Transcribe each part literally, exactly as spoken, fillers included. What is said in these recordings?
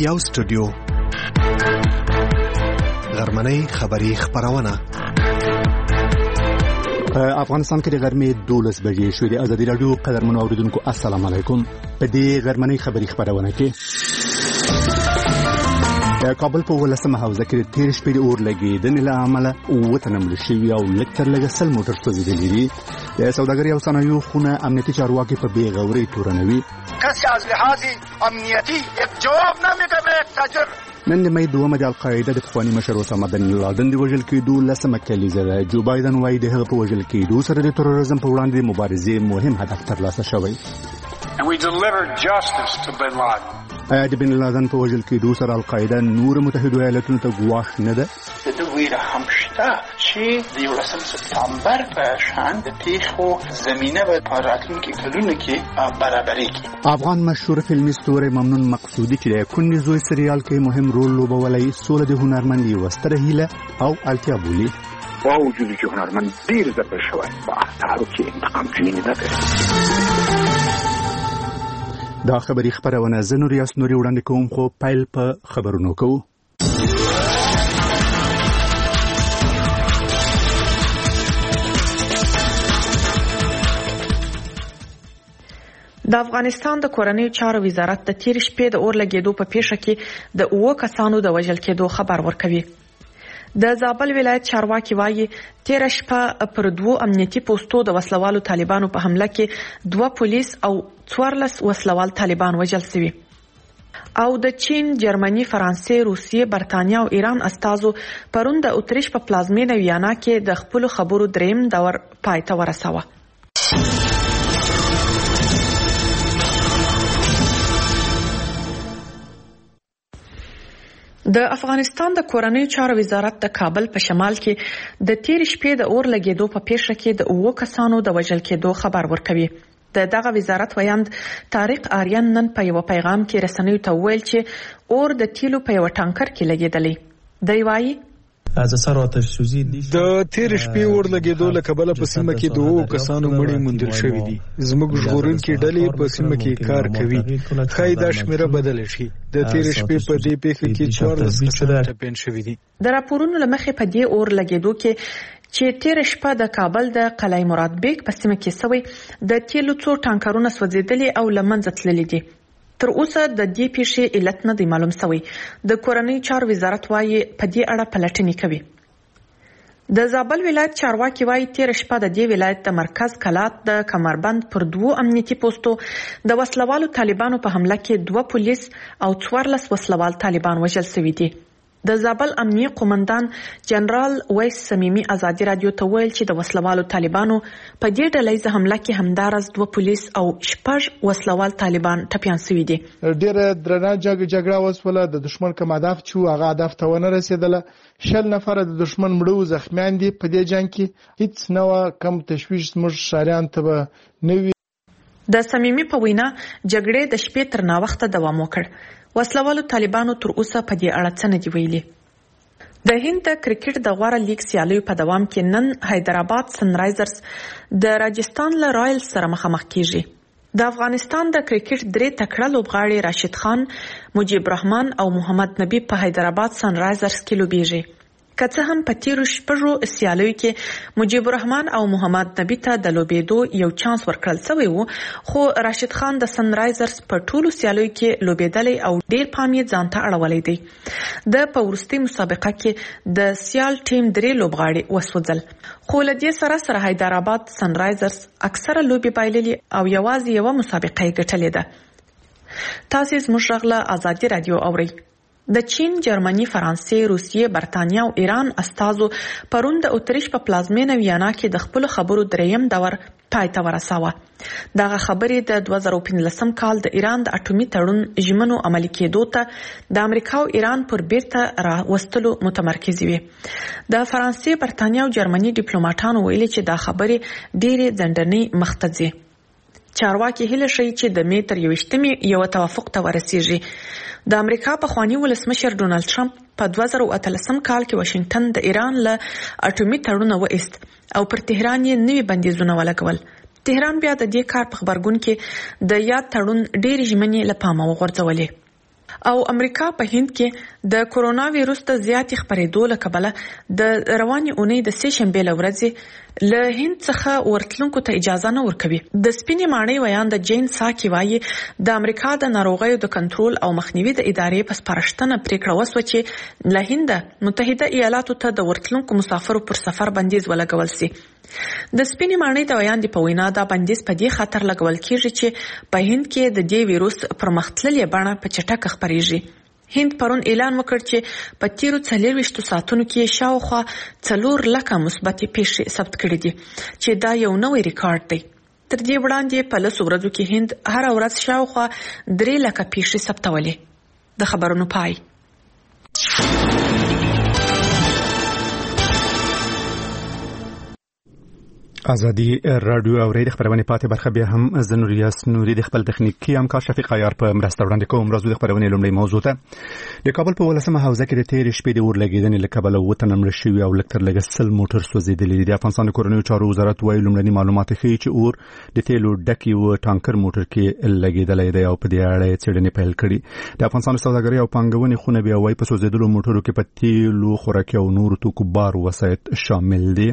یو سټوډیو غرمنۍ خبری خبرونه افغانستان کې د غرمې دولس بجې شوې د ازادي رادیو قدرمنو اوریدونکو السلام علیکم. په دې غرمنۍ خبری خبرونه کې د کابل په ولسمه حوزه کې تیر شپې د اور لګیدنې له امله وطن مړ شوی او لکتر لګ سل موټر سوځېدلي دي. د سوداګرۍ او صنایعو خونه امنیتي چارواکي په بې غورۍ تورنوي. کسی از لحاظ امنیتی یک جواب نمیده به تاجر. نن د مې دومره د القاعده د پخوانی مشر اسامه بن لادن د وژل کېدو لسمه کلیزه ده. جو بایدن وايي د هغه په وژل کېدو سره د تروریزم په وړاندې مبارزې مهم هدف ترلاسه شوی. And we delivered justice to bin Laden. آیا د بن لادن په وژل کېدو سره القاعده نور متحده ایالاتونو ته ګواښ نه ده؟ د ویره هم شته چې د یولسم سپتامبر په شان د پیښو زمینه به په راتلونکي کلونو کې برابرېږي. افغان مشهور فلمي ستوری ممنون مقصودي چې د کونډې زوی سریال کې مهم رول لوبولی سوله د هنرمند یوه ستره هیله او اړتیا بولي. با وجودی که هنرمند دیر ځپل شوی با اختارو کې انتقام جوړی نه ده. دا خبری خبرونه زنور یاس نوري وړاندې کوم خو پایل په خبرونو کوو. د افغانستان د کورنیو چارو وزارت د تیر شپې د اور لګیدو په پیښه کې د اوه کسانو د وژل کېدو خبر ورکوي. د زابل ولایت چارواکي وایي تیر شپه پر دوو امنیتي پوسټو د وسلوالو طالبانو په حمله کې دوه پولیس او څوارلس وسلوال طالبان وژل شوي. او د چین، جرمني، فرانسې، روسیې، برتانیا او ایران استازو پرون د اتریش په پلازمینه ویانا کې د خپل خبرو دریم دور پای ته ورساوه. د افغانستان د کورنیو چارو وزارت د کابل په شمال کې د تیر شپې د اور لګیدو په پیښه کې د اوه کسانو د وژل کېدو خبر ورکوي. د دغه وزارت ویاند طارق آریان نن په یو پیغام کې رسنیو ته ویل چې اور د تیلو په یو ټانکر کې لګیدلی. دی وایي د تیر شپې اور لګیدو له کبله په سیمه کې دوه کسانو مړي موندل شوي دي. زموږ ژغورونکي ډلې په سیمه کې کار کوي. ښایي دا شمیره بدله شي. د تیر شپې په دې پیښه کې څوارلس کسان ټپیان شوي دي. د راپورونو له مخې په دې اور لګیدو کې چې تیر شپه د کابل د قلعه مراد بیگ په سیمه کې سوی د تیلو څو ټانکرونه سوځېدلي او له منځه تللي دي. تر اوسه د دې پیښې علت نه دی معلوم شوی. د کورنیو چارو وزارت وايي په دې اړه پلټنې کوي. د زابل ولایت چارواکي وايي تیر شپه د دې ولایت د مرکز کلات د کمربند پر دوو امنیتي پوسټو د وسلوالو طالبانو په حمله کې دوه پولیس او څوارلس وسلوال طالبان وژل شوي دي. د زابل امنیه قومندان جنرال ویس سمیمی ازادي رادیو ته ویل چې د وسلوالو طالبانو په دې ډلهیزه حمله کې همدارس دوه پولیس او شپږ وسلوال طالبان ټپیان شوي دي. ډېره درنه جګړه وسوله. د دشمن کوم هدف چې هغه هدف ته ونه رسیدله. شل نفر د دشمن مړو زخمیان دي. په دې جنگ کې هیڅ نو کم تشویش زموږ شاریان ته نه وي. د سمیمی په وینا جګړې د شپې تر ناوخته دوام وکړ. وسلوالو طالبانو تر اوسه په دې اړه څه نه دی ویلي. د هند د کرکټ د غوړه لیګ سیالیو په دوام کې نن حیدرآباد سنرایزرز د راجستان له رایلز سره مخامخ کیږي. د افغانستان د کرکټ درې تکړه لوبغاړي راشد خان، مجيب رحمان او محمد نبی په حیدرآباد سنرایزرز کې لوبېږي. که څه هم په تیرو شپږو سیالیو کې مجيب رحمان او محمد نبی ته د لوبېدو یو چانس ورکړل شوی و، خو راشد خان د سنرایزرز په ټولو سیالیو کې لوبېدلی او ډیر پام یې ځان ته اړولی دی. د په وروستۍ مسابقه کې د سیال ټیم درې لوبغاړي وسوځل، خو له دې سره سره حیدرآباد سنرایزرز اکثره لوبې بایللي او یوازې یوه مسابقه یې ګټلې ده. تاسې زموږ غږ له ازادي رادیو اورئ. د چین، جرمني، فرانسې، روسیې، برتانیا او ایران استازو پرون د اتریش په پلازمینه ویانا کې د خپل خبرو دریم دور پای ته ورساوه. دغه خبرې د دوه زره پنځلسم کال د ایران د اټومي تړون ژمنو عملي کېدو ته د امریکا او ایران پر بیرته راوستلو متمرکز وي. د فرانسې، برتانیا او جرمني ډیپلوماټانو ویلي چې دا خبرې ډېرې ځنډنۍ مخته ځي. چارواکي هیله شي چې د مې تر یوویشتمې یو توافق ته ورسیږي. د امریکا پخوانی ولسمشر ډونالد ټرمپ په دوه زره اتلسم کال کې واشنگټن د ایران له اټومي تړون وایست او پر تهران یې نوي بندیزونه ولګول. تهران بیا د دې کار په خبرګون کې د یاد تړون ډېر ژمنې له پامه وغورځولې. او امریکا په هند کې د کورونا وایروس د زیاتې خپرېدو له کبله د رواني اونۍ د سه شنبې لورځې له هند څخه ورتلونکو ته اجازه نه ورکوي. د سپینې ماڼۍ ویان د جین ساکي وایي د امریکا د ناروغیو د کنټرول او مخنیوي د ادارې په سپارښتنه پریکړه وسوه چې له هند متحده ایالاتو ته د ورتلونکو مسافرو پر سفر بندیز ولګول سي. د سپینې ماڼۍ د ویان د پوینا دا بندیز په دې خاطر لګول کیږي چې په هند کې د دې وایروس پرمختللې بڼه په چټکه خپرېږي. هند پرون اعلان وکړ چې په تیرو څلورویشتو ساعتونو کې شاوخوا څلور لکه مثبتې پیښې ثبت کړې دي چې دا یو نوی ریکارډ دی. تر دې وړاندې په لسو ورځو کې هند هر ورځ شاوخوا درې لکه پیښې ثبتولې. د خبرونو پای. ازادي رادیو او ریډ خبرونه پاتې برخه بیا هم از نوریاس نوري د خپل تخنیکی همکار شفیق عیار په مرسته وړاندې کوم. راځو د خبرونه لومړی موضوع ته. د کابل په ولسمه حوزه کې د تیر شپې د اور لګیدنې له کبله وته نمړ شوی او لکتر لګ سل موټر سوځیدلی دي. د افغانستان د کورنیو چارو وزارت وايي لومړني معلومات ښیي چې اور د تیلو ډکی و ټانکر موټر کې لګیدلی دی او په دې اړه څېړنې پیل کړي. د افغانستان سوداګرۍ او پانګونې خونه بیا وايي په سوځیدلو موټرو کې په تیلو خوراکي او نور توکو بار وسایط شامل دي.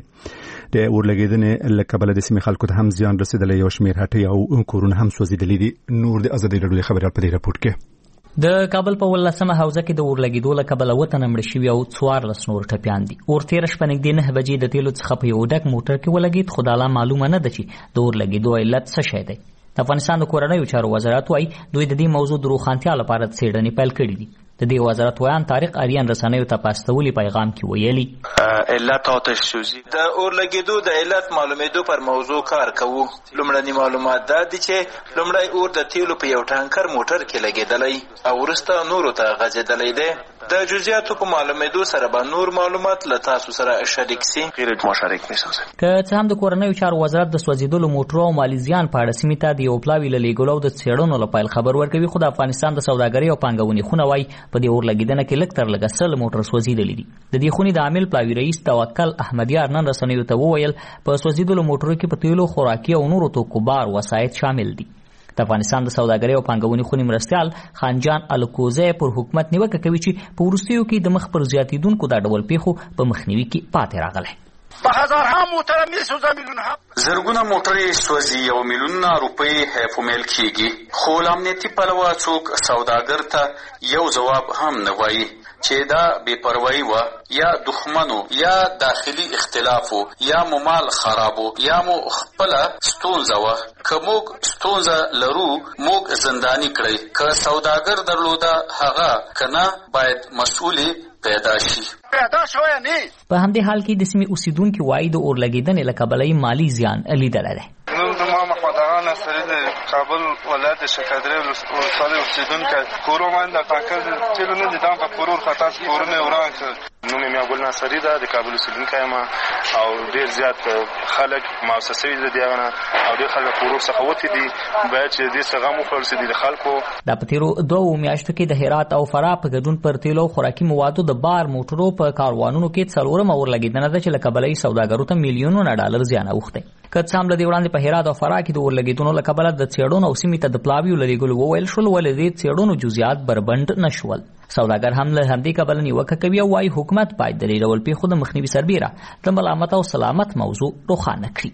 د اور لګیدنې له کبله د سیمې خلکو ته هم زیان رسیدلی او شمیر هټۍ او کورونه هم سوځېدلي دي. نور د ازادي رادیو خبريال په دې راپور کې. د کابل په ولسمه حوزه کې د اور لګیدو له کبله وته نمړ شوی او څوارلس نور ټپیان دي. اور تیر شپه نږدې نه بجې د تیلو څخه په یو ډک موټر کې ولګید خو دا لا معلومه نه ده چې د اور لګیدو علت څه شی دی. د افغانستان د کورنیو چارو وزارت وايي دوی د دې موضوع د روښانتیا لپاره څېړنې پیل کړې دي. د دې وزارت ویان طارق اریان رسنیو ته په استولي پیغام کې ویلي علت آتش سوزی د اور لګیدو د علت معلومېدو پر موضوع کار کوو. لومړني معلومات دا دي چې لومړی اور د تیلو په یو ټانکر موټر کې لګیدلی او وروسته نورو ته غځېدلی دی. د جزئیاتو په معلومېدو سره به نور معلومات له تاسو سره شریک سي. غیر مشارک میسازه که څه هم د کورنیو چارو وزارت د سوځېدلو موټرو او مالي زیان په اړه سیمې ته د یو پلاوي له لیږلو او د څېړنو لپاره خبر ورکوي خو د افغانستان د سوداګرۍ او پانګونې خونه وايي په دې اور لګیدنه کې لږ تر لږه سل موټر سوځېدلي دي. د دې خونې د عامل پلاوي رئیس توکل احمدیار نن رسنیو ته وویل په سوځېدلو موټرو کې په تیلو خوراکي او نورو توکو بار وسایط شامل دي. د افغانستان د سوداګرۍ او پانګونې خونې مرستیال خانجان الکوزی پر حکومت نیوکه کوي چې په وروستیو کې د مخ پر زیاتېدونکو دا ډول پیښو په مخنیوي کې پاتې راغلی. په هزارها موټر میسوځه میلیونها زرګونه موټرې سوځي او میلیونونه روپۍ هیف میل کیږي خو له امنیتي پلوه څوک سوداګر ته یو ځواب هم نه وایي چې دا بې پروایي وه یا دښمنو یا داخلي اختلافو یا مو مال خرابو یا مو خپله ستونزه وه. که موږ ستونزه لرو موږ زنداني کړئ. که سوداګر درلوده هغه که نه باید مسؤولي پیدا شي. پیدا شوی نه. په همدې حال کې د سیمې اوسیدونکي وایي د اور لګیدنې له کبله مالي زیان لیدلی دی. نوم زما محمد نصري د کابل ولایت شکردرې ولسوالۍ اوسیدونکی کورو باندې د ټانکر تیلو نه دي دا په کورور خطا کورونه وران کړل. نوم یې ګل نصري ده د کابل اوسیدونکی یم او ډېر زیات خلک مؤسسې دي د هغه او ډېر خلک کورور څخه وتي دي باید چې دې څه غم وخوړل شي د خلکو. دا په تیرو دوو میاشتو کې د هرات او فراه په ګډون پر تیلو خوراکي موادو د بار موټرو په کاروانونو کې څلورم اور لګیدنه ده چې له کبله یې سوداګرو ته میلیونونه ډالر زیان اوښتی. که څه هم له دې وړاندې په هرات او فراه کې د اور لګیدنو له کبله د څېړنو او سیمې ته د پلاویو له لیږلو وویل شول ولې دې څېړنو جزئیات بربنډ نه شول. سوداګر هم له همدې کبله نیوکه کوي او وايي حکومت باید د دې ډول پیښو د مخنیوي سربیره د ملامت او سلامت موضوع روښانه کړي.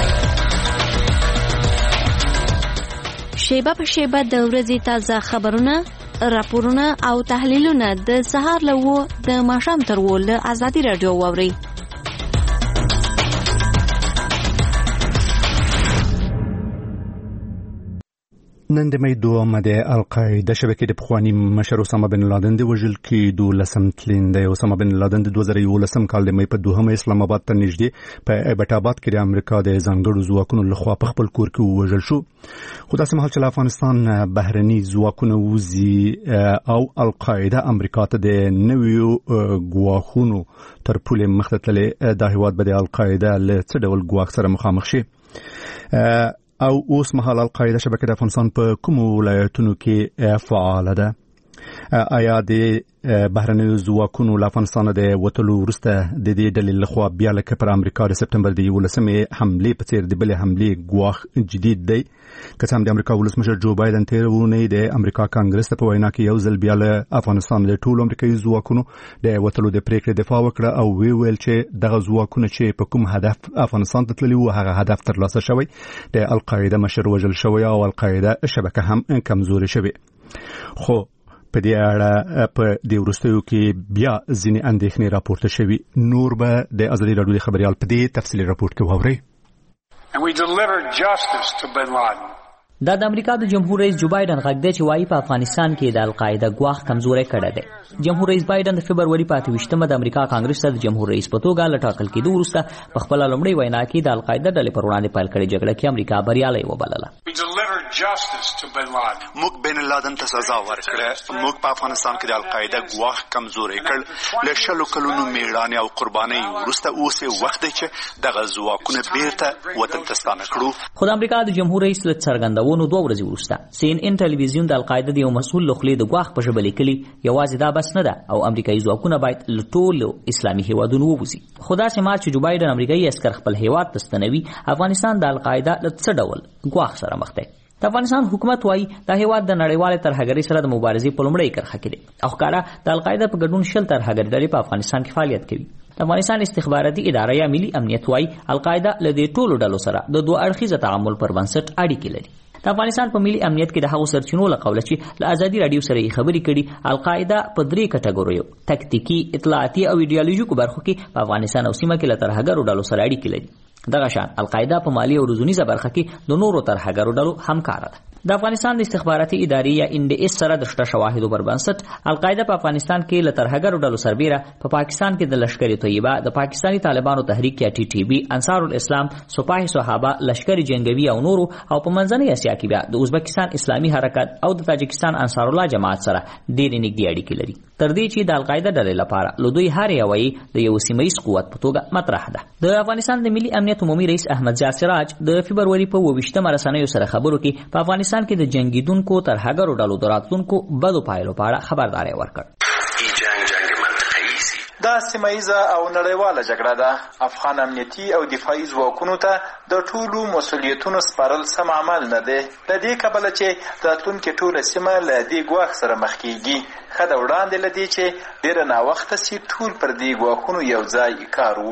شیبه په شیبه د ورځې تازه خبرونه، راپورونه او تحلیلونه د سهار له وو د ماښام تر وو له ازادي رادیو واورئ. نن د مې دوه د القاعده شبکې د پخوانی مشر اسامه بن لادن د وژل کېدو لسم تلین دی. اسامه بن لادن د دوه زره یولسم کال د مې په دوهمه اسلام آباد ته نږدې په ایبټ آباد کې د امریکا د ځانګړو ځواکونو لخوا په خپل کور کې ووژل شو. خو داسې مهال چې له افغانستان بهرني ځواکونه وځي او القاعده امریکا ته د نویو ګواښونو تر پولې مخ ته تللی، دا هیواد به د القاعده له څه ډول ګواښ سره مخامخ شي؟ او اوس مهال القاعده شبکه د افغانستان په کومو ولایتونو کې فعاله ده؟ آیا د بهرنیو ځواکونو له افغانستان د وتلو وروسته د دې ډلې لخوا بیا لکه پر امریکا د سپتمبر د یولسمې حملې په څیر د بلې حملې ګواښ جدید دی که څه هم د امریکا ولسمشر جو بایدن تېره اونۍ د امریکا کانګرس ته په وینا کې یو ځل بیا له افغانستان د ټولو امریکایي ځواکونو د وتلو د پریکړې دفاع وکړه او وی ویل چې دغه ځواکونه چې په کوم هدف افغانستان ته تللي وو هغه هدف ترلاسه شوی د القاعده مشر وژل شوی او القاعده شبکه هم کمزورې شوې. خو په دې اړه په دې وروستیو کې بیا ځینې اندېښنې راپورته شوي. نور به د ازادي راډیو د خبریال په دې تفصیلي راپورټ کې واورئ. And we delivered justice to bin Laden. دا د امریکا د جمهور رئیس جو بایدن غږ دی چې وايي په افغانستان کې د القاعده ګواښ کمزوري کړی دی. جمهور رئیس بایدن د فبروري په اته ویشتمه د امریکا کانګرس ته د جمهور رئیس په توګه لټاکل کېدو وروسته په خپل لومړۍ وینا کې د القاعده ډلې پر وړاندې پیل کړې جګړه کې امریکا بریالۍ وبلله. موږ بن لادن ته سزا ورکړه. موږ په افغانستان کې د القاعده ګواښ کمزوري کړ. له شلو کلونو میړانې او قربانۍ وروسته اوس وخت دی چې دغه ځواکونه بیرته وطن ته ستانه کړو. خو د امریکا د جمهور رئیس له څرګندونو دوه ورځې وروسته سی ان ان ټلویزیون د القاعده د یو مسؤل له خولې د ګواښ په ژبه لیکلي یوازې دا بس نه ده او امریکایي ځواکونه باید له ټولو اسلامي هیوادونو ووځي. خو داسې مهال چې جو بایدن امریکایي عسکر خپل هیواد ته ستنوي افغانستان د القاعده له څه ډول ګواښ سره مخ دی. د افغانستان حکومت وايي دا هیواد د نړیوالې ترهګرۍ سره د مبارزې په لومړۍ کرښه کې دی او ښکاره د القاعده په ګډون شل ترهګرۍ ډلې په افغانستان کې فعالیت کوي. د افغانستان استخباراتي اداره یا ملي امنیت وايي القاعده له دې ټولو ډلو سره د دوه اړخیزه تعامل پر بنسټ اړیکې لري. د افغانستان په ملي امنیت کې د هغو سرچینو له قوله چې له ازادي راډیو سره یې خبرې کړي القاعده په درې کټګوریو تکتیکي اطلاعاتي او ایډیالوژیکو برخو کې په افغانستان او سیمه کې له ترهګرو ډلو سره اړیکې لري. دغه شان القاعده په مالی او روزنیزه برخه کې د نورو ترهګرو ډلو همکاره ده. د افغانستان د استخباراتي ادارې یا ان ډي اس سره د شته شواهدو پر بنسټ القاعده په افغانستان کې له ترهګرو ډلو سربیره په پا پاکستان کې د لشکر طیبه د پاکستاني طالبانو تحریک یا ټي ټي بي انصار الاسلام سپاه صحابه لشکر جنگوي او نورو او په منځنۍ اسیا کې بیا د ازبکستان اسلامي حرکت او د تاجکستان انصار الله جماعت سره ډېرې نږدې اړیکې لري تر دې چې د القاعده ډلې لپاره له دوی هر یوه د یو سیمه ییز قوت په توګه مطرح ده. د افغانستان د ملي امنیت عمومي رئیس احمد ضیاء سراج د فبروري په اووه ویشتمه رسنیو سره خبرو کې په افغانستان کې د جنګیدونکو ترهګرو ډلو د راتلونکو بدو پایلو په اړه خبرداری ورکړ. دا سیمایزه او نړیواله جګړه ده. افغان امنیتي او دفاعي ځواکونو ته د ټولو مسؤلیتونو سپارل سم عمل نه دی. د دې کبله چې راتلونکې ټوله سیمه له دې ګواښ سره مخ کېږي. ښه ده وړاندې له دې چې ډېره ناوخته سي ټول پر دې ګواښونو یو ځای کار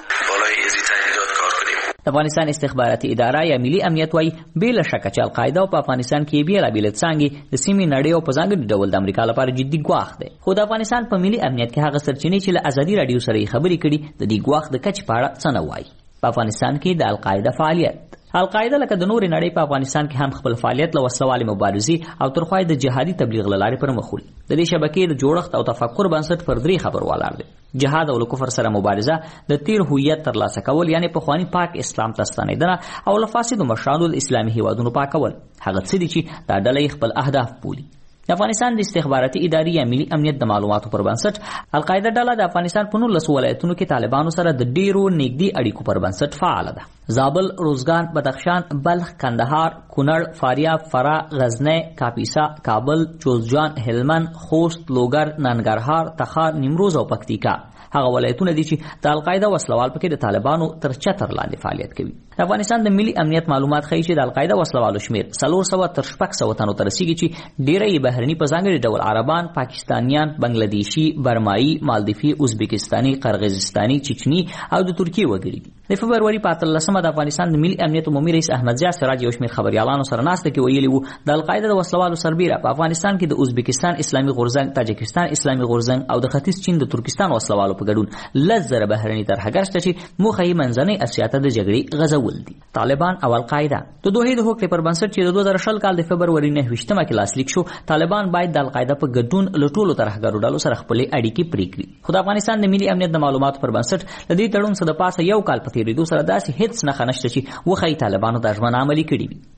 وکړو. د افغانستان استخباراتي اداره یا ملي امنیت وايي بېله شکه چې القاعده په افغانستان کې بېلابېلې څانګې د سیمې نړۍ او په ځانګړي ډول د امریکا لپاره جدي ګواښ دی. خو د افغانستان په ملي امنیت کې هغه سرچینې چې له ازادي راډیو سره یې خبرې کړي د دې ګواښ د کچې په اړه څه نه وایي. په افغانستان کې د القاعده فعالیت القاعده لکه د نورې نړۍ په افغانستان کې هم خپل فعالیت له وسلوالې مبارزې او تر خوا د جهادي تبلیغ له لارې پر مخ وړي. د دې شبکې د جوړښت او تفکر بنسټ پر درې خبرو ولاړ دی: جهاد او له کفر سره مبارزه، د تیر هویت ترلاسه کول یعنی پخواني پاک اسلام ته ستنېدنه، او له فاسدو مشرانو د اسلامي هیوادونو پاکول. هغه څه دي چې دا ډله خپل اهداف بولي. د افغانستان د استخباراتي ادارې یا ملي امنیت د معلوماتو پر بنسټ القاعده ډله د افغانستان په نولسو ولایتونو کې طالبانو سره د ډیرو نږدې اړیکو پر بنسټ فعاله ده. زابل، روزګان، بدخشان، بلخ، کندهار، کونړ، فاریاب، فرا، غزنی، کاپیسا، کابل، جوزجان، هلمند، خوست، لوګر، ننګرهار، تخار، نیمروز او پکتیکا هغه ولایتونه دي چې د القاعده وسلوال پکې د طالبانو تر چتر لاندې فعالیت کوي. د افغانستان د ملي امنیت معلومات ښیي چې د القاعده وسلوالو شمیر څلور سوه تر شپږ سوه تنو ته رسیږي چې ډیری یې بهرني په ځانګړي ډول عربان، پاکستانیان، بنګلادیشي، برمایي، مالدیفي، ازبکستاني، قرغیزستاني، چچني او د ترکیې وګړي دي. د فبروري په اتلسمه د افغانستان د ملي امنیت عمومي رئیس احمد ضیاء سراج یو شمېر خبریالانو سره ناسته کې ویلي وو د القاعده د وسلوالو سربیره په افغانستان کې د ازبکستان اسلامي غورځنګ، تاجکستان اسلامي غورځنګ او د ختیځ چین د ترکستان وسلوالو په ګډون لس زره بهرني ترهګر شته چې موخه یې منځنۍ اسیا ته د جګړې غځول دي. طالبان او القاعده د دوه د هوکړې پر بنسټ چې د دوه زره شل کال د فبروري نهه ویشتمه کې لاسلیک شو، طالبان باید د القاعده په ګډون له ټولو ترهګرو ډلو سره خپلې اړیکې پرې کړي. خو د افغانستان د ملي امنیت د معلوماتو پر بنسټ د دې تړون څخه د پاسه یو کال په تېرېدو سره داسې هیڅ نښه نشته چې وښایي طالبانو دا ژمنه عملي کړې وي.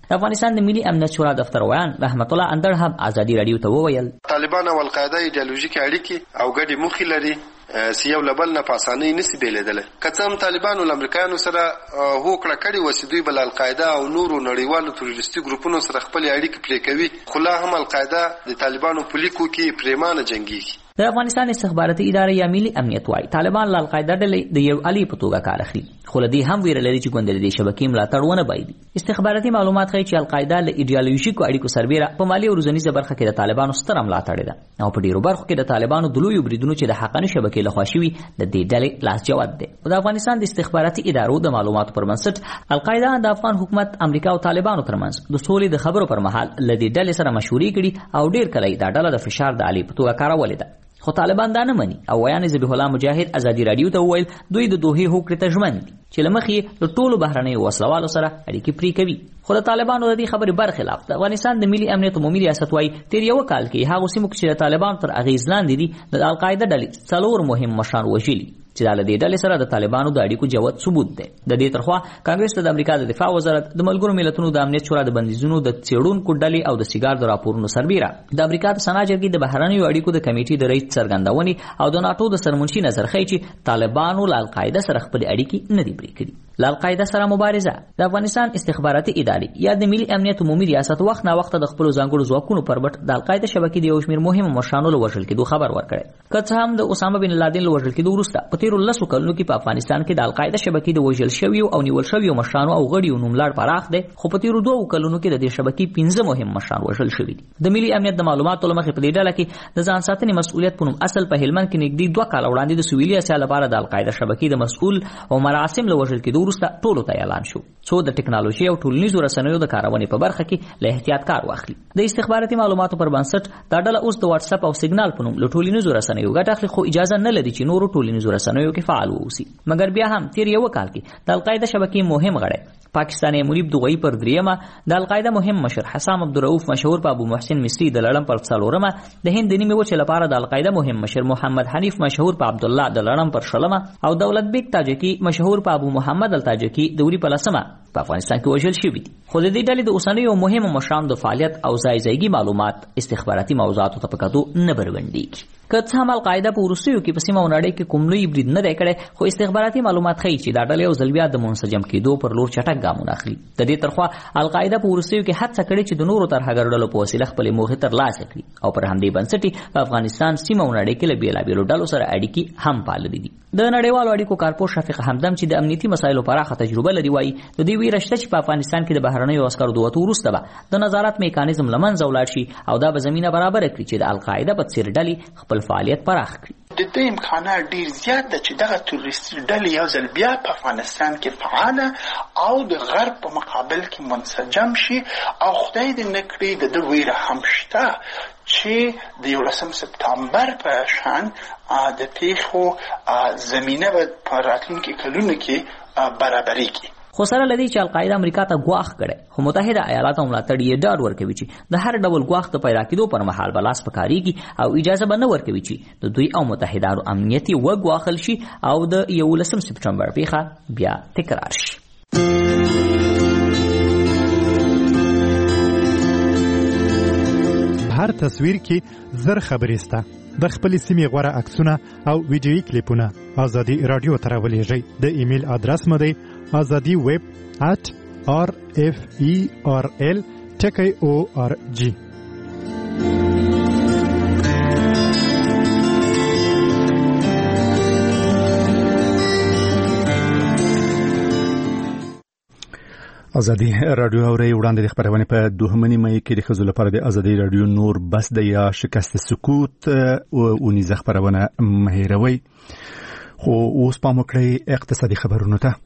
افغانستان د ملي امنیت شورا دفتر ویان رحمت الله اندړ هم ازادي رادیو ته وویل طالبان او القاعده ایدئولوژیکي اړیکې او ګډې موخې لري چې یو لبل نه په اسانۍ نشي بیلېدلی. که څه هم طالبانو له امریکایانو سره هوکړه کړې وه چې دوی به له القاعده او نورو نړیوالو تروریستي ګروپونو سره خپلې اړیکې پرې کوي، خو لا هم القاعده د طالبانو په لیکو کې پرېمانه جنګېږي. د افغانستان استخباراتي ادارې یا ملي امنیت وايي طالبان له القاعده ډلې د یو علي په توګه کار اخلي، خو له دې هم ویره لري چې ګوند د دې شبکې ملاتړ ونه بایلي. استخباراتي معلومات ښیي چې القاعده له ایډیالوژیکو اړیکو سربیره په مالي او روزنیزه برخه کې د طالبانو ستره ملاتړې ده او په ډیرو برخو کې د طالبانو د لویو بریدونو چې د حقاني شبکې لخوا شوي د دې ډلې لاس جواب دی. د افغانستان د استخباراتي ادارو د معلوماتو پر بنسټ القاعده د افغان حکومت، امریکا او طالبانو ترمنځ د سولې د خبرو پر مهال له دې ډلې سره مشورې کړي او ډیر کله دا ډله د فشار د علي په توګه کارولې ده، خو طالبان دا نه مني او ویان ذبیح الله مجاهد ازادي رادیو ته وویل دوی د دوحې هوکړې ته ژمن دي چې له مخې له ټولو بهرنیو وسلوالو سره اړیکې پرې کوي. خو د طالبانو د دې خبرې برخلاف د افغانستان د ملي امنیت عمومي ریاست وايي تیر یو کال کې هغه سیمو کې چې د طالبانو تر اغیز لاندې دي د القاعده ډلې څلور مهم مشران وژلي چې د دې ډلې سره د طالبانو د اړیکو جوت ثبوت دی. د دې ترخوا کانګرس ته د امریکا د دفاع وزارت، د ملګرو ملتونو د امنیت شورا د بندیزونو د څېړونکو ډلې او د سیګار د راپورونو سربیره د امریکا د سنا جرګې د بهرنیو اړیکو د کمیټې د رئیس څرګندونې او د ناټو د سرمنشي نظر ښیي چې طالبانو له القاعده سره خپل اړیکې نه دي پرې کړي. له القاعده سره مبارزه د افغانستان استخباراتي ادارې یا د ملي امنیت عمومي ریاست وخت نا وخت د خپل ځانګړو ځواکونو پر مټ د القاعده شبکې د یو شمېر مهم مشرانو له وژل کېدو خبر ورکړی. که څه هم د اسامه بن لادن له وژل کېدو وروسته په تیرو لسو کلونو کې په افغانستان کې د القاعده شبکې د وژل شویو او نیول شویو مشرانو او غړیو نوملړ پراخ دی، خو په تیرو دوو کلونو کې د دې شبکې پنځه مهم مشران وژل شوي دي. د ملي امنیت د معلوماتو له مخې په دې ډله کې د ځان ساتنې مسؤلیت په نوم اصل په هلمند کې نږدې دوه کاله وړاندې د سویلي اسیا لپاره د القاعده شبکې د مسؤل عمر عاصم له وژل کېدو وروسته ټولو ته اعلان شو څو د ټکنالوژي او ټولنیزو رسنیو د کارونې په برخه کې له احتیاط کار واخلي. د استخباراتي معلوماتو پر بنسټ دا ډله اوس د واتس اپ او سیګنال په نوم له ټولنیزو رسنیو ګټه اخلي، خو اجازه نه لري چې نورو ټولنیزو رسنیو کې فعال واوسي. مګر بیا هم تیر یو کال کې د القاعده شبکې مهم غړی پاکستاني منیب دوغی پر دریمه، د القاعده مهم مشر حسام عبدالرؤف مشهور په ابو محسن مصری د لړم پر څلورمه، د هند نیمه وچې لپاره د القاعده مهم مشر محمد حنیف مشهور په عبدالله د لړم پر شلمه او دولت بیگ تاجکی مشهور په ابو محمد التاجکی د وری په لسمه په افغانستان کې وژل شوي دي. خو د دې ډلې د اوسنیو مهمو مشرانو د فعالیت او ځای ځایګي معلومات استخباراتي موضوعاتو ته په کتو نه بربنډېږي. که څه هم القاعده په وروستیو کې په سیمه او نړۍ کې کوم لوی برید نه دی کړی، خو استخباراتي معلومات ښیي چې دا ډلې یو ځل بیا د منسجم کېدو پر لور چټک ګامونه اخلي. د دې ترخوا القاعده په وروستیو کې هڅه کړې چې د نورو ترهګرو ډلو په وسیله خپلې موخې ترلاسه کړي او پر همدې بنسټ په افغانستان سیمه او نړۍ کې له بېلابېلو ډلو سره اړیکې هم پاللې دي. د نړیوالو اړیکو کارپور شفیق همدم چې د امنیتي مسایلو پراخه تجربه لري وایي د دې ویره شته چې په افغانستان کې د بهرنیو عسکرو د وتو وروسته به د نظارت میکانیزم له منځه ولاړ شي او دا به زمینه برابره کړي چې د القاعده په څېر ډلې خپل فعالیت پراخ کړي. د دې امکانات ډیر زیات ده چې دغه تروریستي ډلې یو ځل بیا په افغانستان کې فعاله او د غرب په مقابل کې منسجم شي او خدای دې نه کړي د ده ویره هم شته چې د یولسم سپتامبر په شان د پیښو زمینه به په راتلونکي کلونو کې برابرېږي. خو سره لدی چې القاعده امریکا ته ګواښ کړي، خو متحده ایالات او ملاتړ یې ډاډ ورکوي چې د هر ډول ګواښ د پیدا کېدو پر مهال به لاس پکارېږي او اجازه به نه ورکوي چې د دوی او متحدانو امنیت یې وګواښل شي او د یولسم سپتمبر پیښه بیا تکرار شي. هر تصویر کې زر خبرې سته. د خپل سیمې غوړه عکسونه او ویډیويي کلیپونه ازادي رادیو ته راولېږئ. د ایمیل ادرس مو دی azadi web at r f e r l ټکی او ار جی. ازادي رادیو اوري وړاندې د خبرونه په دوهمنی مې کې د خزو لپاره د ازادي رادیو نور بس د یا شکست سکوت او نيزه خبرونه مهیروي. خو اوس په مکړې اقتصادي خبرونه ته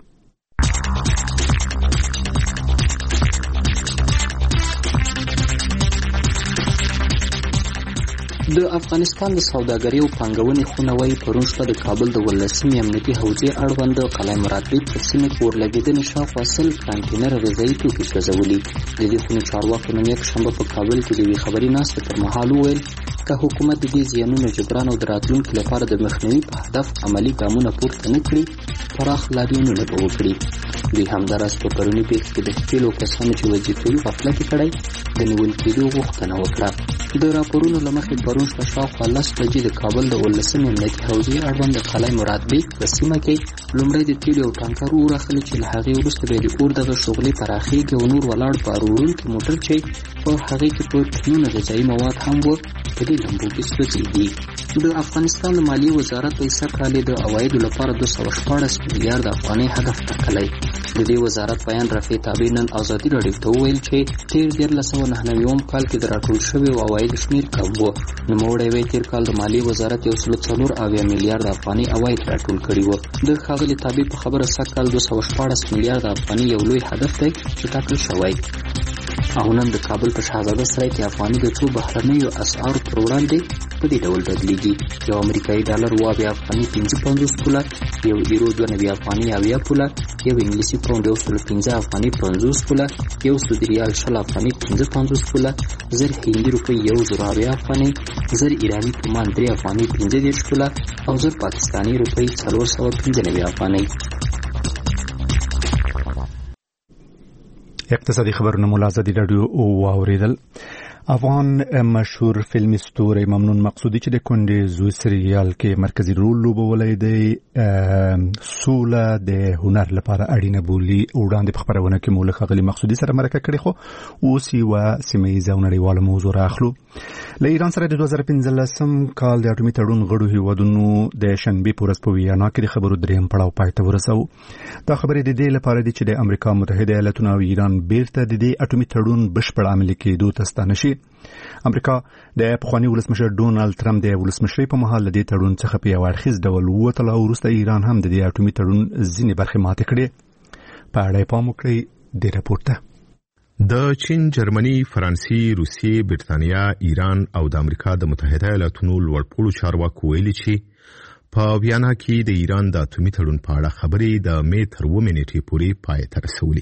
د افغانستان د سوداګرۍ او پانګونې خونه وايي پرون شپه د کابل د ولسمې امنیتي حوزې اړوند قلعه مراتب په سیمه کې ورلګېدنې شاوخوا سل کانټینر غذایي توکي سوځولي. د دې خونې چارواکو نن یکشنبه په کابل کې د یوې خبري ناستې پر مهال وویل که حکومت د دې زیانونو جبران او د راتلونکي لپاره د مخنیوي په هدف عملي ګامونه پورته نه کړي، پراخ لاریونونه به وکړي. دوی همداراز په پروني پیښه کې د ښکېلو کسانو چې وظیفوي غفلت کړی د نیول کېدو غوښتنه وکړه. د راپورونو له مخې پرون شپه شاوخوا لس بجې د کابل د اوولسمې امنیتي حوزې اړوند د قلعه مراد بیګ په سیمه کې لومړی د تیلو یو ټانکر وراخلي چې له هغې وروسته بیا د اور دغه شغلې پراخېږي او نور ولاړ بار وړونکي موټر چې په هغې کې په ټنونه غذایي مواد هم و په دې لمبو کې سوځېدي. د افغانستان د مالیې وزارت په ایسه کالې د عوایدو لپاره دوه سوه شپاړس میلیارد افغانۍ هدف ټاکلی. د دې وزارت بیان رفیع تابع نن ازادي راډیو ته وویل چې تېر دیارلس سوه نهه نوي کال کې د راټول شویو عوایدو شمېر کم و. نوموړی وایي تېر کال د مالیې وزارت یو سل څلور اویا میلیارد افغانۍ عواید راټول کړي وو. د ښاغلي تابع په خبره سږ کال دوه سوه شپاړس میلیارد افغانۍ یو لوی هدف دی چې ټاکل شوی. او نن د کابل په شهزاده سرای کې افغاني د څو بهرنیو اسعارو پر وړاندې په دې ډول بدلیږي. یو امریکایي ډالر اوه اویا افغاني پنځه پنځوس پوله، یو ایرو دوه نوي افغاني اویا پوله، یو انګلیسي پاونډ یو سل پنځه افغاني پنځوس پوله، یو سعودي ریال شل افغاني پنځه پنځوس پوله، زر هندي روپۍ یو زر اویا افغاني، زر ایراني تومان درې افغاني پنځه دېرش پوله او زر پاکستاني روپۍ څلور سوه پنځه نوي افغانۍ. اقتصادي خبرونه مو له ازادي راډیو واورېدل. افغان مشهور فلمي ستوری ممنون مقصودي چې د کونډې زوی سریال کې مرکزي رول لوبولی دی سوله د هنر لپاره اړینه بولي. وړاندې په خبرونه کې مو له ښاغلي مقصودي سره مرکه کړې، خو اوس یوه سیمه ییزه او نړیواله موضوع راخلو. له ایران سره د دوه زره پنځلسم کال د اټومي تړون غړو هیوادونو د شنبې په ورځ په ویانا کې د خبرو درېیم پړاو پای ته ورساو. دا خبرې د دې لپاره دي چې د امریکا متحده ایالاتونو او ایران بیرته د دې اټومي تړون بشپړ عملي کېدو ته ستانه شي. امریکا د پخواني ولسمشر ډونالد ټرمپ د ولسمشرۍ په مهال د دې تړون څخه په یو اړخیز ډول ووتله او وروسته ایران هم د دې اټومي تړون ځینې برخې ماتې کړې. په اړه یې پام وکړئ دې راپور ته. د چین، جرمني، فرانسې، روسیې، برتانیا، ایران او د امریکا د متحده ایالاتونو لوړپوړو چارواکو ویلي چې په ویانا کې د ایران د اټومي تړون په اړه خبرې د مې تر اوومې نیټې پورې پای ته رسولي.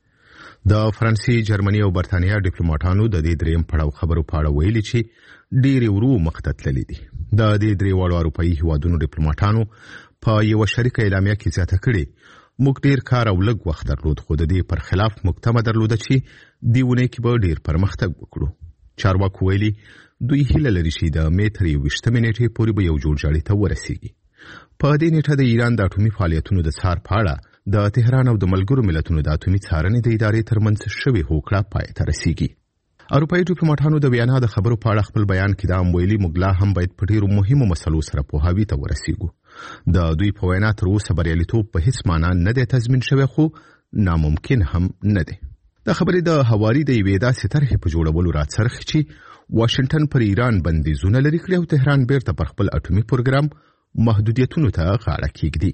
د فرانسې، جرمني او برتانیا ډیپلوماټانو د دې درېیم پړاو خبرو په اړه ویلي چې ډېرې ورو مخته تللي دي. د دې درېواړو اروپایي هیوادونو ډیپلوماټانو په یوه شریکه اعلامیه کې زیاته کړې موږ ډېر کار او لږ وخت درلود، خو د دې پر خلاف موږ تمه درلوده چې دې اونۍ کې به ډېر پرمختګ وکړو. چارواکو ویلي دوی هیله لري چې د مې تر یوویشتمې نیټې پورې به یو جوړجاړي ته ورسیږي. په دې نیټه د ایران د اټومي فعالیتونو د څار په اړه د تهران او د ملګرو ملتونو د اټومي څارنې د ادارې ترمنځ شوې هوکړه پای ته رسیږي. اروپایي ډیپلوماټانو د ویانا د خبرو په اړه خپل بیان کې دا هم ویلي موږ لا هم باید په ډېرو مهمو مسلو سره پوهاوي ته ورسیږو. د دوی په وینا تر اوسه بریالیتوب په هیڅ معنا نه دی تضمین شوی، خو ناممکن هم نه دی. دا خبرې د هواري د یوې داسې طرحې په جوړولو راڅرخي چې واشنګټن پر ایران بندیزونه لرې کړي او تهران بیرته پر خپل اټومي پروګرام محدودیتونو ته غاړه کېږدي.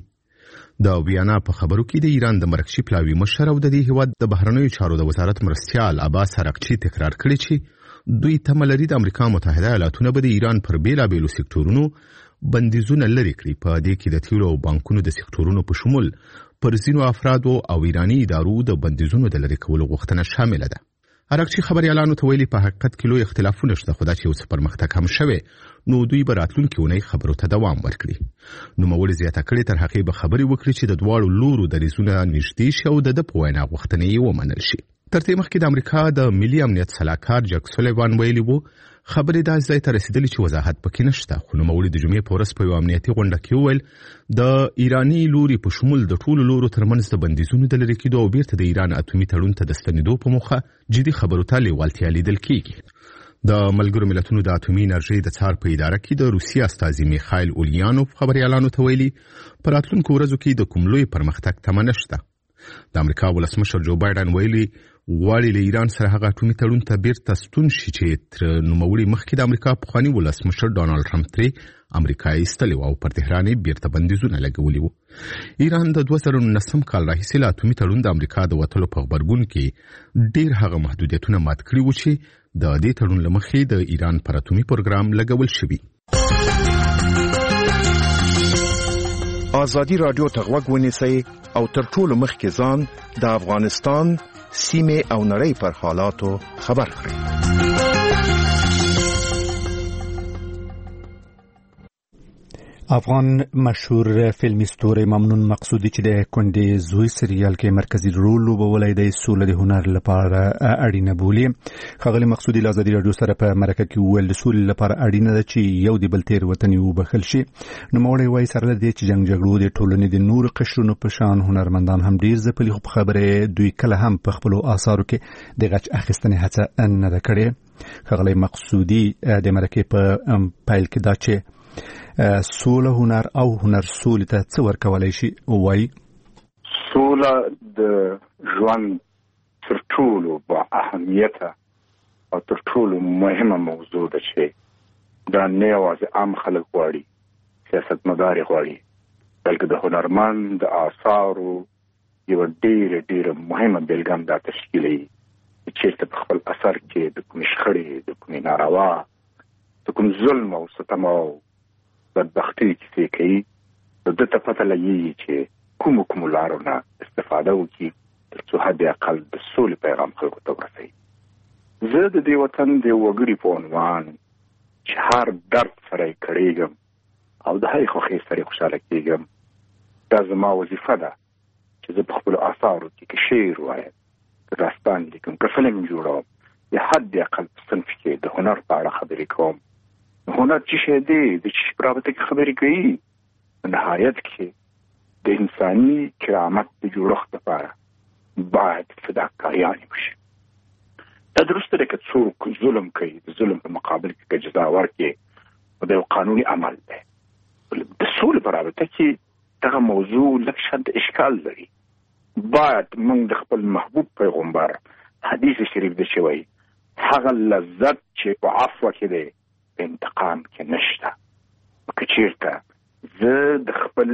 د ویانا په خبرو کې د ایران د مرکزي پلاوي مشر او د دې هیواد د بهرنیو چارو د وزارت مرستیال عباس عراقچي تکرار کړی چې دوی تمه لري د امریکا متحده ایالاتونه به د ایران پر بیلابیلو سکتورونو بندیزونه لرې کړي. په دې کې د تیلو او بانکونو د سکتورونو په شمول پر ځینو افرادو او ایراني ادارو د بندیزونو د لرې کولو غوښتنه شامله ده. عراقچي خبريالانو ته ویلي په حقیقت کې لوی اختلافونه شته، خو دا چې یو څه پرمختګ هم شوی نو دوی به راتلونکي اونۍ خبرو ته دوام ورکړي. نوموړي زیاته کړې تر هغې به خبرې وکړي چې د دواړو لورو دریځونه نږدې شي او د ده په وینا غوښتنې یې ومنل شي. تر دې مخکې د امریکا د ملي امنیت سلاکار جک سولیوان ویلي وو خبرې داسې ځای ته رسېدلې چې وضاحت پکې نشته، خو نوموړي د جمعې په ورځ په یوه امنیتي غونډه کې وویل د ایراني لوري په شمول د ټولو لورو ترمنځ د بندیزونو د لرې کېدو او بیرته د ایران اټومي تړون ته د ستنېدو په موخه جدي خبرو ته لیوالتیا لیدل کېږي. د ملګرو ملتونو د اټومي انرژۍ د څار په اداره کې د روسیې استازي میخایل اولیانوف خبريالانو ته ویلي په راتلونکو ورځو کې د کوم لوی پرمختګ تمه نشته. د امریکا ولسمشر جو بایډن ویلي غواړي له ایران سره هغه اټومي تړون ته بیرته ستون شي چې تر نوموړي مخکې د امریکا پخواني ولسمشر ډونالد ټرمپ ترې امریکا ایستلی و او پر تهران یې بیرته بندیزونه لګولي وو. ایران د دوه زره نولسم کال راهیسې له اټومي تړون د امریکا د وتلو په غبرګون کې ډېر هغه محدودیتونه مات کړي وو چې د دې تړون له مخې د ایران پر اټومي پروګرام لګول شوي. ازادي راډیو ته غوږ ونیسئ او تر ټولو مخکې ځان د افغانستان سیمه او نړۍ پر حالاتو خبر کړئ. افغان مشهور فلمي ستوري ممنون مقصودی چې د کونډې زوی سریال کې مرکزی رول لوبولی دی سوله د هنر لپاره اړینه بولي. ښاغلي مقصودی له ازادي راډیو سره په مرکه کې وویل د سولې لپاره اړینه ده چې یو د بل تیر وطن وبخښل شي. نوموړی وایي سره له دې چې جنګ جګړو د ټولنې د نورو قشرونو په شان هنرمندان هم ډیر ځپلي، خو په خبره دوی کله هم په خپلو آثارو کې د غچ اخیستنې هڅه نه ده کړې. ښاغلي مقصودی د مرکې په پیل کې دا چې سوله هنر او هنر سولې ته څه ورکولی شي وایي سوله د ژوند تر ټولو با اهمیته او تر ټولو مهمه موضوع ده چې دا نه یوازې عام خلک غواړي، سیاستمدار غواړي، بلکې د هنرمند د آثارو یو ډېره ډېره مهمه بېلګه هم دا تشکیلوي چې چېرته په خپل اثر کې د کومې شخړې، د کومې ناروا، د کوم ظلم او ستم او بدبختي کیسې کوي، د ده ته پته لګېږي چې کومو کومو لارو نه استفاده وکړي تر څو حد اقل د سولې پیغام خلکو ته ورسوي. زه د دې وطن د وګړي په عنوان چې هر درد سره یې کړېږم او د هرې خوښۍ سره یې خوشحاله کېږم، دا زما وظیفه ده چې زه په خپلو آثارو کې که شعر وایم، که داستان لیکم، که فلم جوړوم، یا حد اقل په صنف کې د هنر په اړه خبرې کوم. هنر چې شی دی د چې په رابطه کې خبرې کوي، په نهایت کې د انساني کرامت د جوړښت لپاره باید فداکاریانې وشي. دا درسته ده که څوک ظلم کوي، د ظلم په مقابل کې که جزا ورکړي، د یو قانوني عمل دی. د سولې په رابطه کې دغه موضوع لږ شان اشکال لري. باید موږ د خپل محبوب پیغمبر حدیث شریف ده چې وایي هغه لذت چې په عفو کې دی انتقام کې نشته. که چیرته زه د خپل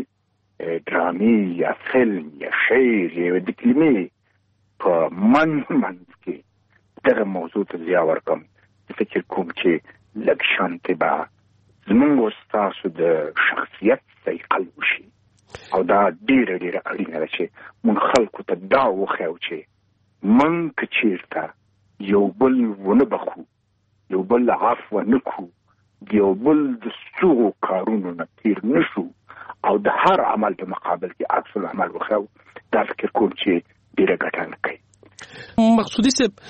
ډرامې یا فلم یا شعر یا د کلمې په منځ منځ کې دغه موضوع ته ضیا ورکړم، فکر کوم چې لږ شانتې به زموږ او ستاسو د شخصیت صیقل وشي او دا ډېره ډېره اړینه ده چې موږ خلکو ته دا وښیو چې موږ که چیرته یو بل ونه بخو، یو بل عفو نه کو، یو بل د څو کارونو نه تیر نشو او د هر عمل په مقابل کې عکس العمل وخو، دا فکر کوم چې ډېره ګټه نه کوي. مقصودی صاحب،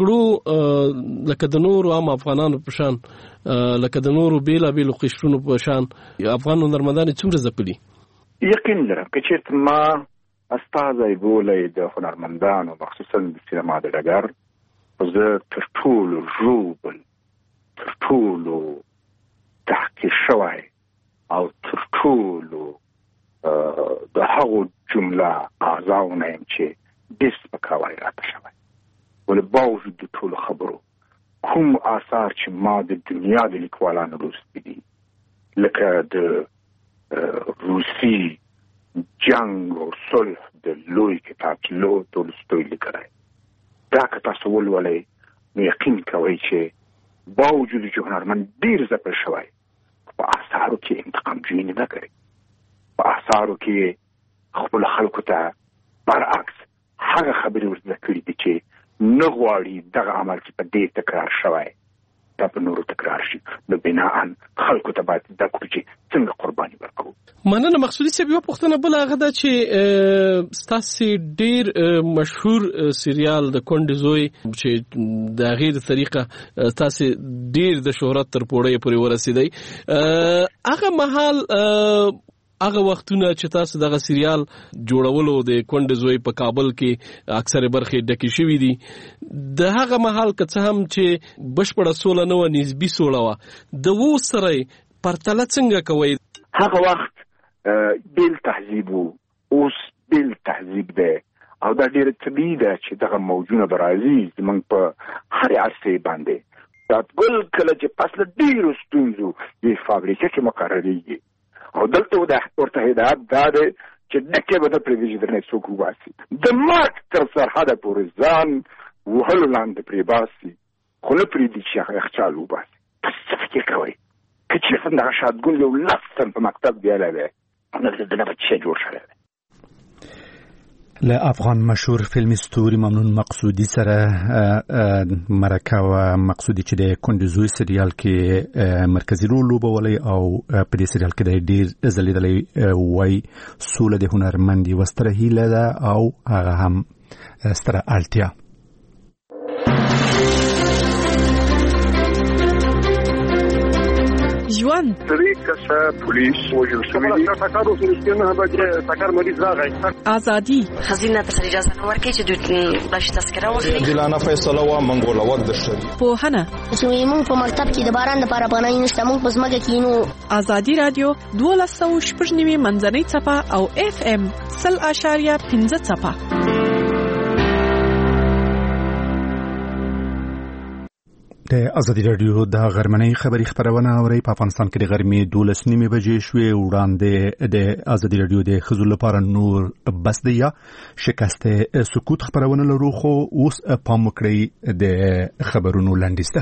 جګړو لکه د نورو عام افغانانو په شان، لکه د نورو بېلابېلو قشرونو په شان افغان هنرمندان څومره ځپلي؟ یقین لرم که چېرته ما استازی بولی د هنرمندانو مخصوصا د سینما د ډګر، زه تر ټولو ژوبل، تر ټولو تحقیر شوی او تر ټولو د هغو جمله اعضاونه یم چې ډېر سپکاوی راته شوی. ولې باوجود د ټولو خبرو کوم آثار چې ما د دنیا د لیکوالانو لوستي دي، لکه د روسي جنګ او صلح د لوی کتاب چې لو تولستوی لیکلی، دا که تاسو ولولئ نو یقین کوئ چې باوجود چې هنرمند ډېر ځپل شوی، په آثارو کې انتقام جویي نه کوي. په آثارو کې خپلو خلکو ته برعکس هغه خبرې ور زده کړي دي چې نه غواړي دغه عمل چې په دې تکرار شوی دا په نورو تکرار شي. نو بناءً خلکو ته باید زده کړو چې څنګه قرباني ورکړو. مننه. مقصودي صاحب، یوه پوښتنه بله هغه ده چې ستاسې ډېر مشهور سریال د کونډې زوی چې د هغې د طریقه ستاسې ډېر د شهرت تر پوړیو پورې ورسېدی، هغه مهال هغه وختونه چې تاسو دغه سریال جوړولو د کونډې زوی په کابل کې اکثره برخې ډکې شوي دي، د هغه مهال که څه هم چې بشپړه سوله نه وه، نسبي سوله وه، د اوس سره یې پرتله څنګه کوئ؟ هغه وخت بیل تهذیب و، اوس بیل تهذیب دی او دا ډېره طبیعي ده چې دغه موجونه به راځي زموږ په هرې عرصې باندې. دا ګل کله چې پس له ډېرو ستونزو یې فابریکه کې مقررېږي او دلته ورته هدایت دا دی چې ډکې به نه پرېږدي چې درنه څوک وباسي، د مرګ تر سرحده پورې ځان وهلو لاندې پرې باسي، خو نه پرېږدي چې هغه یخچال وباسي. تاسو څه فکر کوئ که چېرته دغه شادګل یو لس تن په مکتب بیالی دی، نو د ده نه به څه جوړ شوی دی؟ له افغان مشهور فلمي ستوري ممنون مقصودی سره مرکه و مقصودی چې د کندوزوی سریال کې مرکزی رول لوبولی او په دې سریال کې د ډیر ځلیدلی وای سوله د هنرمندي وستره هیله ده او هغه هم ستره اړتیا. ژوند طریقه پولیس وجل شوی ټاکارو سره به ټاکار مریض راغی ازادي خزینه ته اجازه نه ورکړي چې دوی بلش تذکره واخلي دلانه فیصله و منګول ور د شری په هنه چې موږ په مکتب کې د باران لپاره پناه نشته موږ په ځمکه کې نو ازادي رادیو دوه سوه شپږ نوي منځنۍ صفه او اف ام صفر اشاریه پنځه صفه. د ازادي رادیو د غرمنۍ خبری خبرونه اوري. په افغانستان کې د غرمې دولس نیمې بجې شوې. وړاندې د ازادي رادیو د خزو لپاره نور بس دی یا شکست سکوت خبرونه لرو، خو اوس پام وکړئ د خبرونو لنډیسته.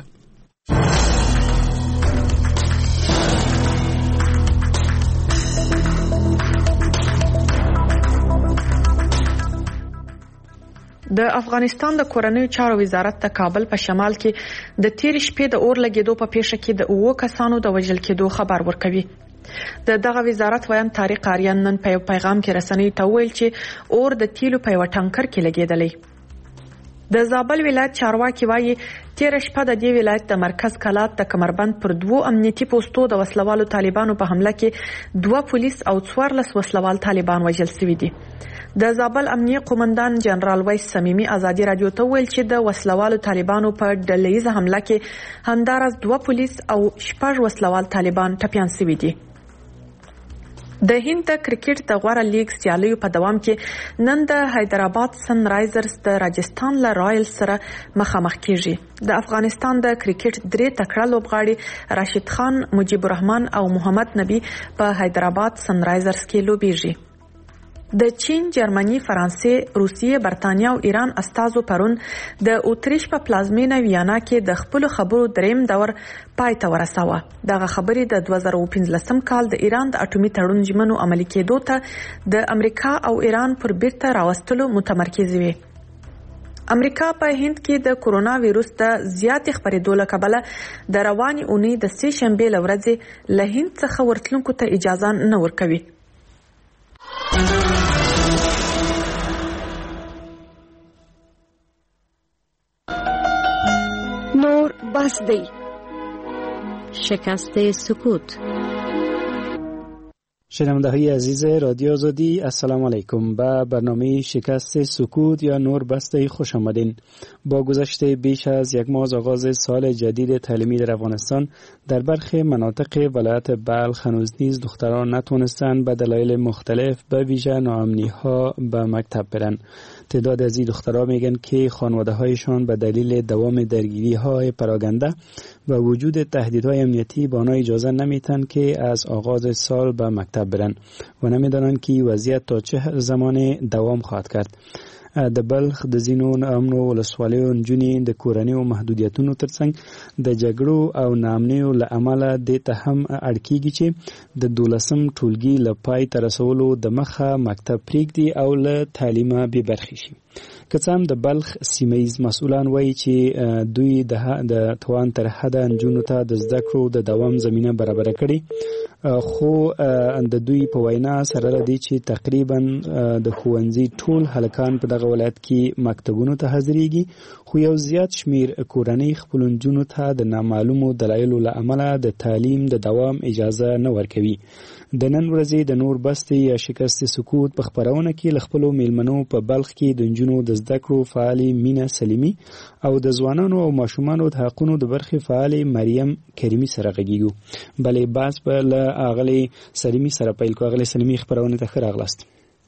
د افغانستان د کورنیو چارو وزارت د کابل په شمال کې د تیر شپې د اور لګیدو په پیښه کې د اوو کسانو د وژل کېدو خبر ورکوي. د دغه وزارت ویان طارق آریان نن په پیغام کې رسنۍ ته ویل چې اور د تیلو په یو ټانکر کې لګیدلی. د زابل ولایت چارواکي وایي تیر شپه د دې ولایت د مرکز کلات د کمربند پر دوو امنیتي پوسټو د وسلوالو طالبانو په حمله کې دوه پولیس او څوارلس وسلوال طالبان وژل شوي دي. د زابل امنیه قومندان جنرال ویس سمیمی ازادي رادیو ته ویل چې د وسلوالو طالبانو په ډلهیزه حمله کې همدارس دوه پولیس او شپږ وسلوال طالبان ټپیان شوي دي. د هند د کرکټ د غوړه لیګ سیالیو په دوام کې نن د حیدرآباد سن رایزرز د راجستان له رایل سره مخامخ کیږي. د افغانستان د کرکټ درې تکړه لوبغاړي راشد خان، مجيب الرحمن او محمد نبی په حیدرآباد سن رایزرز کې لوبېږي. د چین، جرمني، فرانسې، روسیې، برتانیا او ایران استازو پرون د اوتریش په پلازمینه ویانا کې د خپل خبرو دریم دور پای ته ورساوه. دغه خبرې د دوه زره پنځلسم کال د ایران د اټومي تړون ژمنو عملي کېدو ته د امریکا او ایران پر بیرته راوستلو متمرکز وي. امریکا په هند کې د کورونا وایروس د زیاتې خپرېدو له کبله د روانې اونۍ د سې شنبې له ورځې له هند څخه ورتلونکو ته اجازه نه ورکوي. نور بس دی. شکست سکوت. شنونده‌های عزیز رادیو آزادی، السلام علیکم. به برنامه شکست سکوت یا نور بسته خوش آمدین. با گذشت بیش از یک ماه از آغاز سال جدید تعلیمی در افغانستان، در برخی مناطق ولایت بلخ هنوز نیز دختران نتونستند به دلایل مختلف به ویژه ناامنی‌ها به مکتب برن. تعداد از این دخترها میگن که خانواده‌هایشان به دلیل دوام درگیری‌های پراگنده و وجود تهدیدهای امنیتی به آنها اجازه نمیتن که از آغاز سال به مکتب برن و نمیدانند که وضعیت تا چه زمان دوام خواهد کرد. د بلخ د زینو امنو ولسوالیو نجونې د کورنیو محدودیتونو ترڅنګ د جګړو او ناامنیو له امله د ته هم اړ کیږي چې د دولسم ټولګي له پای ته رسولو د مخه مکتب پرېږدي او له تعلیمه بې برخې شي. که څه هم د بلخ سیمهیز مسؤلان وایي چې دوی د توان تر حده نجونو ته د زده کړو د دوام زمینه برابره کړي، خو د دوی په وینا سره لدی چې تقریبا د ښوونځي ټول هلکان په دغه ولایت کې مکتبونو ته حاضرېږي، خو یو زیات شمیر کورنۍ خپلو نجونو ته د نامعلومو دلایلو له امله د تعلیم د دوام اجازه نه ورکوي. د نن ورځې د نور بستې یا شکست سکوت په خپرونه کې له خپلو میلمنو په بلخ کې د نجونو د زده کړو فعالې مینه سلیمي او د ځوانانو او ماشومانو د حقونو د برخې فعالې مریم کریمي سره غږیږو. بلې باز په له اغلې سلیمي سره پیل کوو. اغلې سلیمي خپرونه ته ښه راغلاست.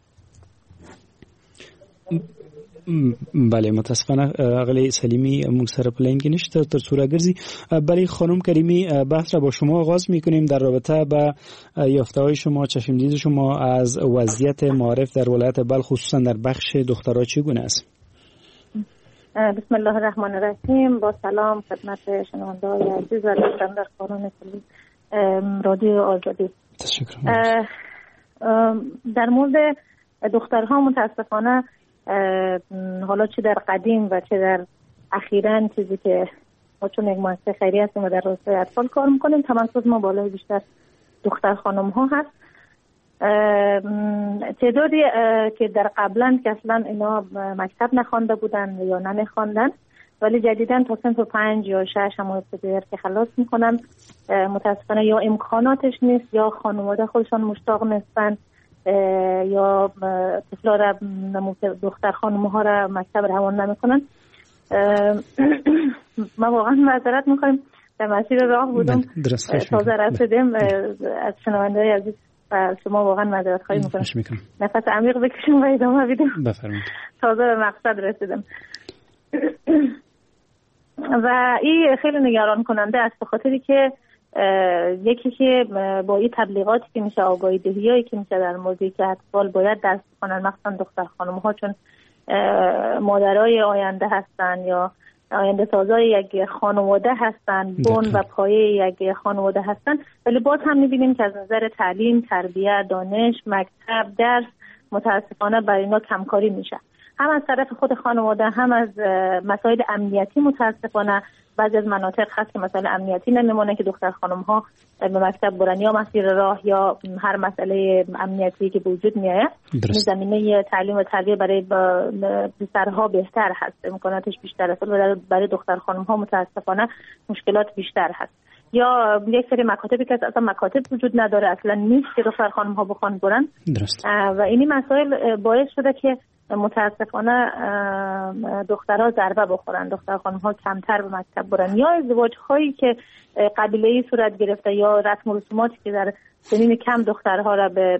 بله متاسفانه اغلی سلیمی موږ سره په لاین کې نشته تر څو راګرځي. بله خانم کریمی، بحث را با شما آغاز میکنیم در رابطه با یافته‌های شما، چشمدید شما از وضعیت معارف در ولایت بلخ خصوصا در بخش دخترها چگونه است؟ بسم الله الرحمن الرحیم. با سلام خدمت شنونده‌های عزیز و دوستان در کانون رادیو آزادی. تشکر. در مورد دخترها متاسفانه حالا چه در قدیم و چه در اخیراً چیزی که ما چون یک مؤسسه خیریه هستیم و در راستای اطفال کار میکنیم، تمرکز ما بالای بیشتر دختر خانم ها هست. تعدادی که در قبلا که اصلا اینا مکتب نخوانده بودن یا نمیخواندن، ولی جدیداً تا صنف پنج یا شش هم ابتدایی که خلاص میکنن، متاسفانه یا امکاناتش نیست یا خانواده خودشان مشتاق نیستن یا طفلا را دختر خانم ها را مکتب روان نمیکنن. ما واقعا معذرت میخوایم، در مسیر راه بودم تازه رسیدیم. از شنونده‌های عزیز و شما واقعا معذرت خواهی میکنم. نفس عمیق بکشیم و ادامه بدیم. بفرمایید. تازه به مقصد رسیدم. و این خیلی نگران کننده است، به خاطری که یکی که با این تبلیغاتی که میشه، آگاهی دهیایی که میشه در موردی که اطفال باید درس بخونن، مخصوصا دختر خانم ها، چون مادرای آینده هستن یا آینده سازای یک خانواده هستن، بن و پایه یک خانواده هستن، ولی باز هم میبینیم که از نظر تعلیم، تربیت، دانش، مکتب، درس متاسفانه برای اینا کمکاری میشه، هم از طرف خود خانواده، هم از مسائل امنیتی. متاسفانه بعضی از مناطق هست که مسائل امنیتی نمیمونه که دختر خانم ها به مکتب برن، یا مسیر راه یا هر مسئله امنیتی که وجود میاد. زمینه تعلیم و تربیت برای پسرها بهتر هست، امکاناتش بیشتر است، ولی برای دختر خانم ها متاسفانه مشکلات بیشتر هست. یا یک سری مکاتبی که اصلا مکاتب وجود نداره، اصلا نیست که دختر خانم ها بخوان برن. درست. و اینی مسائل باعث شده که متاسفانه دخترها ضربه بخورن، دختر خانم ها کمتر به مکتب برن، یا ازدواج هایی که قبیله‌ای صورت گرفته یا رسم و رسوماتی که در سنین کم دخترها را به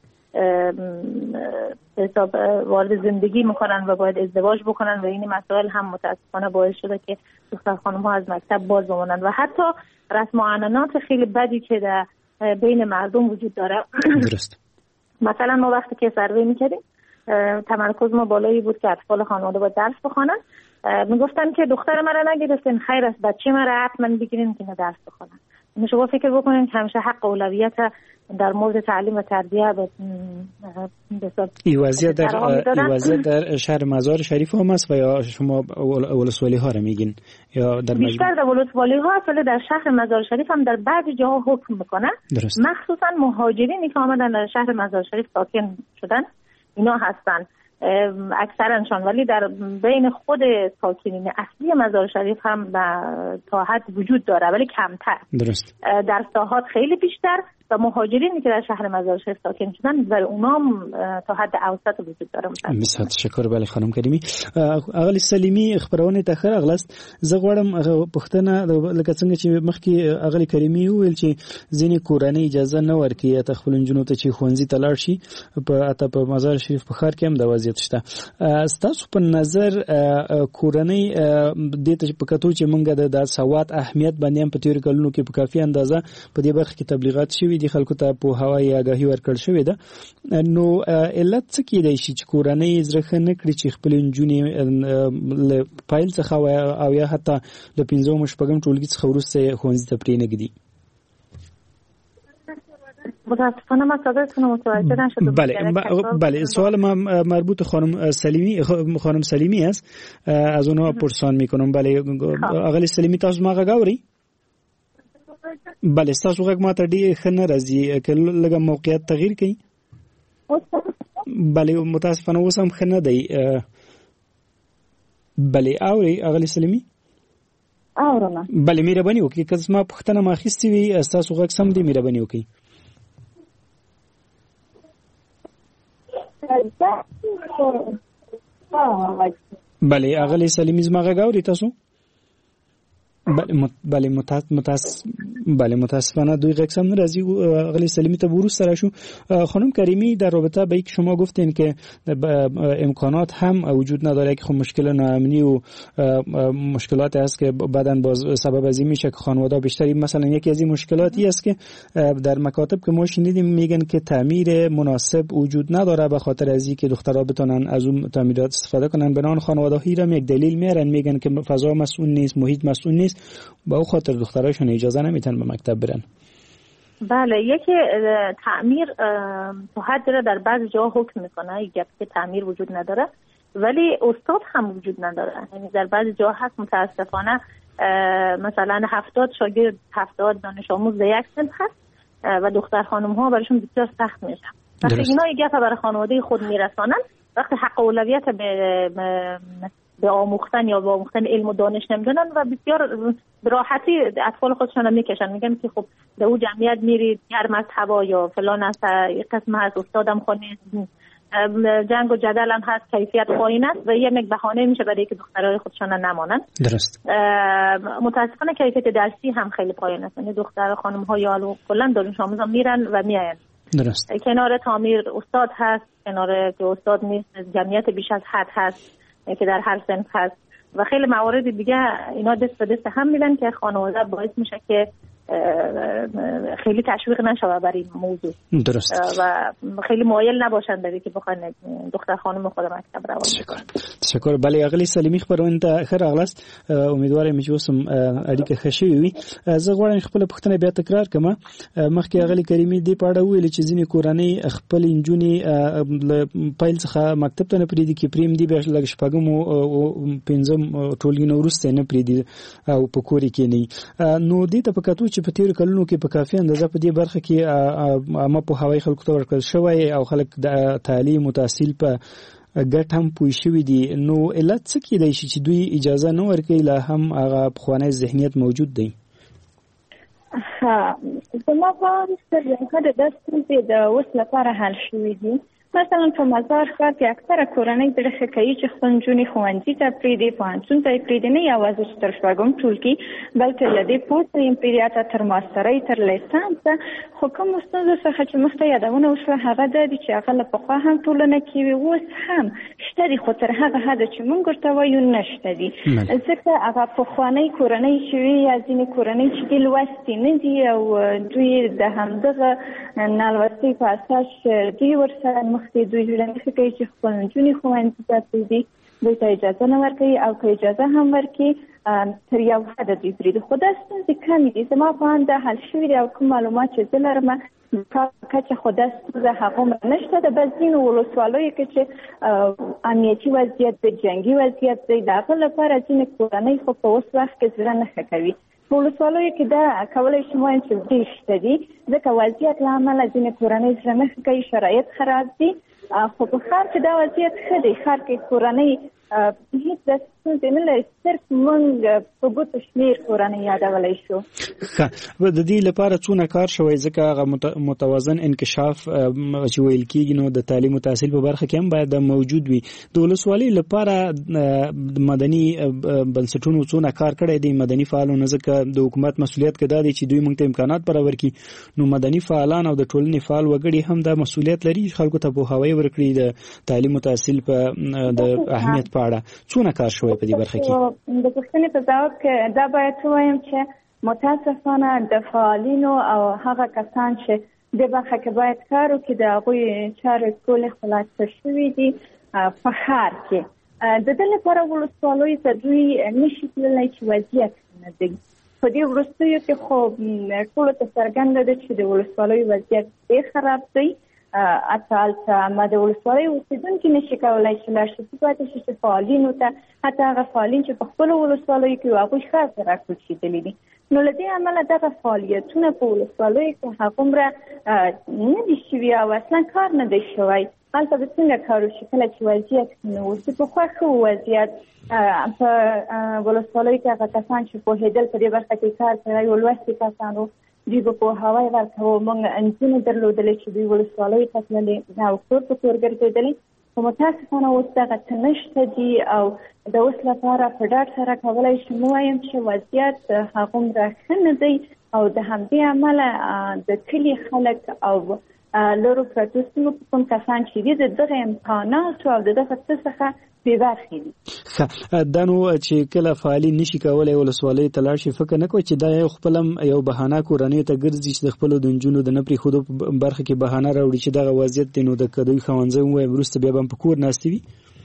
حساب وارد زندگی میکنن و باید ازدواج بکنن، و این مسائل هم متاسفانه باعث شده که دختر خانم ها از مکتب باز بمونن. و حتی رسم و عنعنات خیلی بدی که در بین مردم وجود داره. درست. مثلا ما وقتی که سروی میکردیم، تمرکز ما بالایی بود که اطفال خانواده باید درس بخونن. میگفتن که دختر مرا نگرفتین، خیر است، بچه مرا حتما بگیرین که درس بخونن. شما فکر بکنین که همیشه حق اولویت در مورد تعلیم و تربیت به این وضعیت در این وضعیت در شهر مزار شریف هم است و یا شما ولسوالی ها را میگین یا در بیشتر در ولسوالی ها است، ولی در شهر مزار شریف هم در بعضی جاها حکم میکنه. مخصوصا مهاجرینی که آمدن در شهر مزار شریف ساکن شدن اینا هستن اکثرانشان، ولی در بین خود ساکنین اصلی مزار شریف هم تا حد وجود داره، ولی کمتر. درست. در ساحات خیلی بیشتر و مهاجرینی که در شهر مزار شریف ساکن شدن برای اونام تا حد اوسط وجود داره. بسیار تشکر بله خانم کریمی. اغلی سلیمی خبرونه تاخر اغلاست زه غواړم پښتنه لکه څنګه چې مخکې اغلی کریمی ویل چې ځینې کورنۍ اجازه نه ورکوي ته خپل نجونو ته چې ښوونځي ته لاړ شي، په اته په مزار شریف په ښار کې هم دا وضعیت شته. ستاسو په نظر کورنۍ د دې په کتو چې موږ د سواد اهمیت باندې هم په تیر کلونو کې په کافي اندازه په دې برخه کې تبلیغات شوي دي، خلکو ته په هوایي آگاهي ورکړل شوې ده، نو علت څه کېدای شي چې کورنۍ زړه نه کړي چې خپل نجونې له پایل څخه او یا حتی له پنځم شپږم ټولګي څخه وروسته ښوونځي ته پرېنږدي؟ متاسفانه ما صدایتون رو متوجه نشدم. بله بله سوال ما مربوط خانم سلیمی خانم سلیمی است، از اونها پرسان میکنم. بله آقای سلیمی تاسو ما غاوري؟ بله تاسو غږ ما ته ډیر ښه نه راځي، که لږه موقعیت تغییر کړئ. بله متاسفانه اوس هم ښه نه دی. بله اوري آقای سلیمی؟ اورم. بله مهرباني وکړئ که زما پوښتنه ما اخیستې وي تاسو غږ سم دی، مهرباني وکړئ. بله اغلی سلیمی زما غږ اوري تاسو؟ بله متاسف بله متاسفانه دوی غږ سم ناراضی. اغلی سلیمی ته ورو سره شو. خانم کریمی در رابطه با اینکه شما گفتین که امکانات هم وجود نداره که خب مشکل ناامنی و مشکلات هست که بعداً باز سبب از این میشه که خانواده بیشتری، مثلا یکی از این مشکلاتی است که در مکاتب که ما شنیدیم میگن که تعمیر مناسب وجود نداره به خاطر از اینکه دخترها بتونن از اون تعمیرات استفاده کنن. بنان خانواده‌ها هم یک دلیل میارن، میگن که فضا مسئول نیست، محیط مسئول نیست، با اون خاطر دخترایشون اجازه نمیتن به مکتب برن. بله، یکی تعمیر تا حد را در بعض جاها حکم میکنه، یک گپ که تعمیر وجود نداره ولی استاد هم وجود نداره. یعنی در بعض جاها هست متاسفانه مثلا هفتاد شاگرد هفتاد دانش آموز در یک صنف هست و دختر خانم ها برایشون بسیار سخت میشه. وقتی اینا یک گپ برای خانواده خود میرسانن، وقتی حق اولویت به به آموختن یا به آموختن علم و دانش نمیدونن و بسیار براحتی اطفال خودشون میکشن، میگن که خب در اون جمعیت میرید هر مذهبا یا فلان است، یک قسم هست استادم خونه جنگ و جدل هم هست، کیفیت پایین است و یه یک بهانه میشه برای که دخترای خودشون نمانن. درست. متاسفانه کیفیت درسی هم خیلی پایین است، یعنی دختر خانم ها یا کلا دانش آموز هم میرن و میاین. درست. کنار تعمیر استاد هست، کنار که استاد نیست جمعیت بیش از حد هست که در هر صنف هست و خیلی موارد دیگه اینا دست به دست هم میدن که خانواده باعث میشه که خیلی تشویق نشه بر این موضوع. درست. و خیلی مایل نباشن برای که بخوان دختر خانم خود مکتب روان. تشکر. تشکر. بله اغلی سلیمی خبرونه ته خیر اغلاست. امیدوارم چې اوس هم اړیکه ښه شوې وي. زه غواړم خپل پوښتنه بیا تکرار کړم. مخکې اغلی کریمي دې په اړه ویل چې ځینې کورنۍ خپل انجونې پیل څخه مکتب ته نه پریدي کې پریم دی به لږ شپږم او پنځم ټولګي نو وروسته نه پریدي او په کور کې نه. نو دې ته په کتو چې په تیر کلونو کې په کافي اندازه په دې برخه کې عامه په هوای خلکو ته ورکړل شوی او خلک د تعلیم او تحصیل په ګټ هم پوه شوي دي، نو علت څه کېدای شي چې دوی اجازه نه ورکوي لا هم هغه پخوانی ذهنیت موجود دی؟ ها زما په نظر دا ستونزې د اوس لپاره حل شوي دي. مثلا په مزار ښار کې اکثره کورنۍ دغه کوي چې خپل نجونې ښوونځي ته پرېږدي، پوهنتون ته یې پرېږدي، نه یوازې چې تر شپږم ټولګي بلکې له دې پورته یې پرېږدي حتی تر ماسترۍ تر لیسانسه. خو کومو ستونزو څخه چې مخته یادونه وشوه هغه دا دي چې هغه له پخوا هم ټولنه کې وي، اوس هم شته دي، خو تر هغه حده چې موږ ورته وایو نشته دي. ځکه هغه پخوانۍ کورنۍ چې وي یا ځینې کورنۍ چې دي لوستې نه دي او دوی د همدغه نالوستۍ په اساس دوی ورسره مخکې دوی ژوند کوي چې خپل نجونې ښوونځي ته پرېږدي، دوی ته اجازه نه ورکوي او که اجازه هم ورکړي تر یو حده دوی پرېږدي. خو دا ستونزې کمې دي، زما په اند دا حل شوي دي او کوم معلومات چې زه لرم کچه خو دا ستونزه هغومره نشته ده. بس ځینو ولسوالیو کې چې امنیتي وضعیت دی، جنګي وضعیت دی، د هغه لپاره ځینې کورنۍ خو په اوس وخت کې زړه نه ښه کوي. په ولسوالیو کې دا کولی شم وایم چې ډېر شته دي، ځکه وضعیت له امله ځینې کورنۍ زړه نه ښه کوي، شرایط خراب دي. خو په ښار کې دا وضعیت ښه دی، ښار کې کورنۍ هیڅ د ستونزې نه لري، صرف موږ په ګوتو شمېر کورنۍ یادولی شو. ښه، د دې لپاره څونه کار شوی؟ ځکه هغه متوازن انکشاف چې ویل کېږي نو د تعلیم او تحصیل په برخه کې هم باید موجود وي. د ولسوالۍ لپاره د مدني بنسټونو څونه کار کړی دی مدني فعالانو؟ ځکه د حکومت مسؤلیت کې دا دی چې دوی موږ ته امکانات برابر کړي، نو مدني فعالان او د ټولنې فعال وګړي هم دا مسؤلیت لري خلکو ته پوهاوی ورکړي د تعلیم او تحصیل په د اهمیت په اړه. څونه کار شوی په دې برخه کې؟ د پوښتنې په ځواب کې دا باید ووایم چې متاسفانه د فعالینو او هغه کسان چې د برخه کې باید کار وکړي د هغوی چارې ټولې خلاصه شوي دي په ښار کې. د دې لپاره ولسوالیو ته دوی نشي تللی چې وضعیت نه دی. په دې وروستیو کې خو ټولو ته څرګنده ده چې د ولسوالیو وضعیت ډېر خراب دی. اصالته ما د ولسوالۍ اوسېدونکي نشي کولی چې لاړ شي، پاتې شي چې فعالینو ته حتی هغه فعالین چې په خپلو ولسوالیو کې هغوی ښار ته راکوچېدلي دي. نو له دې امله دغه فعالیتونه په ولسوالیو کې هغومره نه دي شوي او اصلا کار نه دی شوی. هلته به څنګه کار وشي کله چې وضعیت نه اوسي؟ پخوا ښه وضعیت په ولسوالیو کې هغه کسان چې پوهېدل په دې برخه کې کار کوي او لوستي کسان وو، دوی به پوهاوی ورکوو. موږ نجونې درلودلې چې دوی ولسوالیو ته تللې او کور په کور ګرځېدلې. خو متاسفانه اوس دغه څه نشته دي او د اوس لپاره په ډاډ سره کولی شم ووایم چې وضعیت هغومره ښه نه دی او د همدې امله د کلي خلک او لرو پرتو سیمو په کوم کسان چې دي د دغه امکاناتو او د دغه څه څخه بې برخې دي. دا نو چې کله فعالین نشي کولی ولسوالیو ته لاړ شي، فکر نه کوي چې دا یو خپل هم یو بهانه کورنیو ته ګرځي چې د خپلو د نجونو د نه پرېښودو په برخه کې بهانه راوړي چې دغه وضعیت دی نو د که دوی ښوونځی ووایم وروسته بیا به هم په کور ناستې وي؟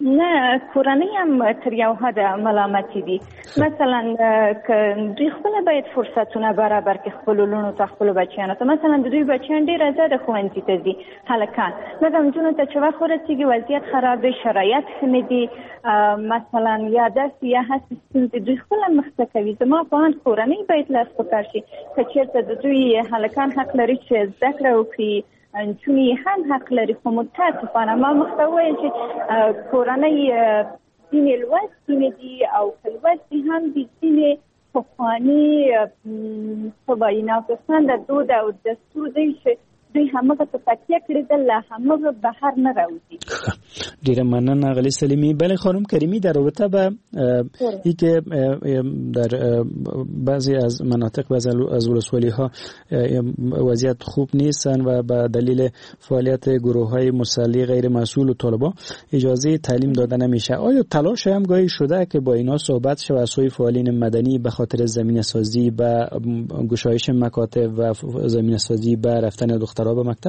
نه کورنۍ هم تر یو حده ملامتي دي. مثلا که دوی خپل باید فرصتونه برابر کړي خپل لونو ته خپل بچیانو ته. مثلا د دوی بچیان ډیر زیاته ښوونځي ته ځي هلکان، لکه نجونو ته چې وخت ورسیږي وضعیت خراب دی، شرایط ښه نه دي، مثلا یا داسې یا هسې ستونزې دوی خپله مخته کوي. زما په اند کورنۍ باید لاس په کار شي. که چېرته د دوی هلکان حق لري چې زده کړه وکړي، انجونې هم حق لري، خو متاسفانه ما مخته وویل چې کورنۍ ځینې لوستې دي او که لوستې هم دي ځینې پخواني څه وایي ناپسنده دود او دستور دی چې دوی همغه ته تکیه کړې ده، له همغه بهر نه راوځي. ډیره مننه آغلي سلیمی. بله خانم کریمی، در رابطه با ای که در بعضی از مناطق بعضی از ولسوالی ها وضعیت خوب نیستن و به دلیل فعالیت گروه های مسلح غیر مسئول و طالبان اجازه تعلیم داده نمیشه، آیا تلاش هم گاهی شده که با اینا صحبت شه و سوی فعالین مدنی به خاطر زمینه سازی به گشایش مکاتب و زمینه سازی به رفتن دخترها به مکتب؟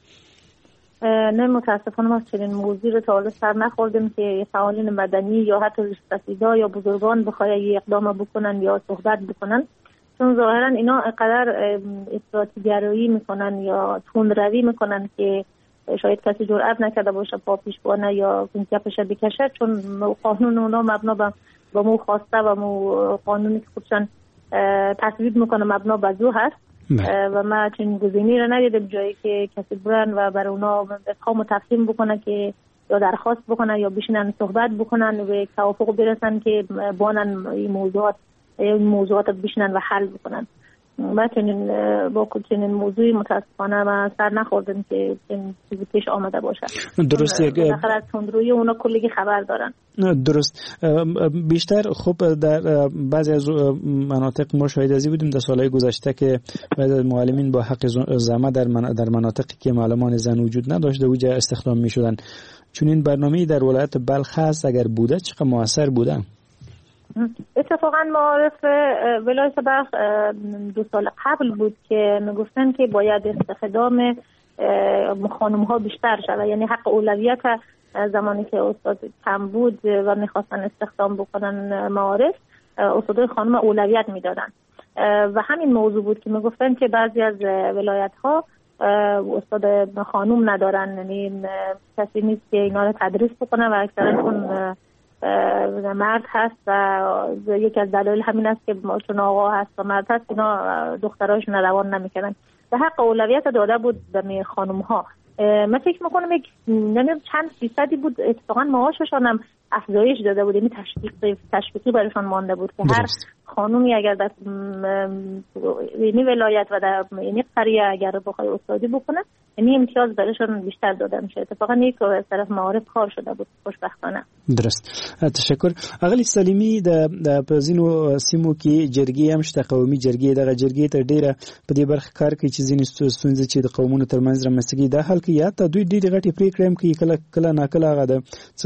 نه متاسفانه ما چنین موضوعی رو تا حالا سر نخوردیم که فعالین مدنی یا حتی رسیدا یا بزرگان بخواهی یک اقدام بکنن یا صحبت بکنن، چون ظاهرا اینا اینقدر افراطی‌گرایی میکنن یا تندروی میکنن که شاید کسی جرئت نکرده باشه پا پیش بانه یا کپش بکشه، چون قانون اونا مبنا با مو خواسته و مو قانونی که خودشان تصویب میکنه مبنا به زو هست و ما چنین گزینه‌ای را ندیدم جایی که کسی برن و برای اونا افهام و تفهیم بکنه که یا درخواست بکنن یا بشینن صحبت بکنن و به توافق برسن که بانن این موضوعات این موضوعات بشینن و حل بکنن. ما چنین با چنین موضوعی متاسفانه ما سر نخوردیم که این چیزی پیش آمده باشه. درسته. بالاخره از تندروی اونا کلی خبر دارن. درست. بیشتر خوب در بعضی از مناطق ما شاهد ازی بودیم در سالهای گذشته که بعضی از معلمین با حق زحمت در من در مناطقی که معلمان زن وجود نداشته اوجا استخدام میشدن. چون این برنامه در ولایت بلخ هست، اگر بوده چقدر موثر بوده؟ اتفاقا معارف ولایت بلخ دو سال قبل بود که میگفتن که باید استخدام خانم ها بیشتر شود، یعنی حق اولویت زمانی که استاد کم بود و میخواستن استخدام بکنن معارف، استادای خانم اولویت میدادن و همین موضوع بود که میگفتن که بعضی از ولایت ها استاد خانم ندارن، یعنی کسی نیست که اینا رو تدریس بکنه و اکثرا چون مرد هست و یکی از دلایل همین است که چون آقا هست و مرد هست اینا دختراش روان نمیکنن و حق اولویت داده بود به خانم ها. من فکر میکنم یک نمیدونم چند فیصدی بود اتفاقا معاششان هم افزایش داده بود، یعنی تشویق تشویقی برایشان مانده بود که هر خانومی اگر در یعنی ولایت و در یعنی قریه اگر بخوای استادی بکنه یعنی امتیاز برایشان بیشتر داده میشه. اتفاقا یک از طرف معارف کار شده بود خوشبختانه. درست. تشکر. اغلی سلیمی د پزینو سیمو کې جرګې هم شته، قومي جرګې دغه جرګې ته ډیره په دې برخه کار کوي چې ځینې ستونزې چې د قومونو ترمنځ رامنځته کېږي دا حل کوي، یا ته دوی ډېرې غټې پرېکړې هم کوي، کله کله ناکله هغه د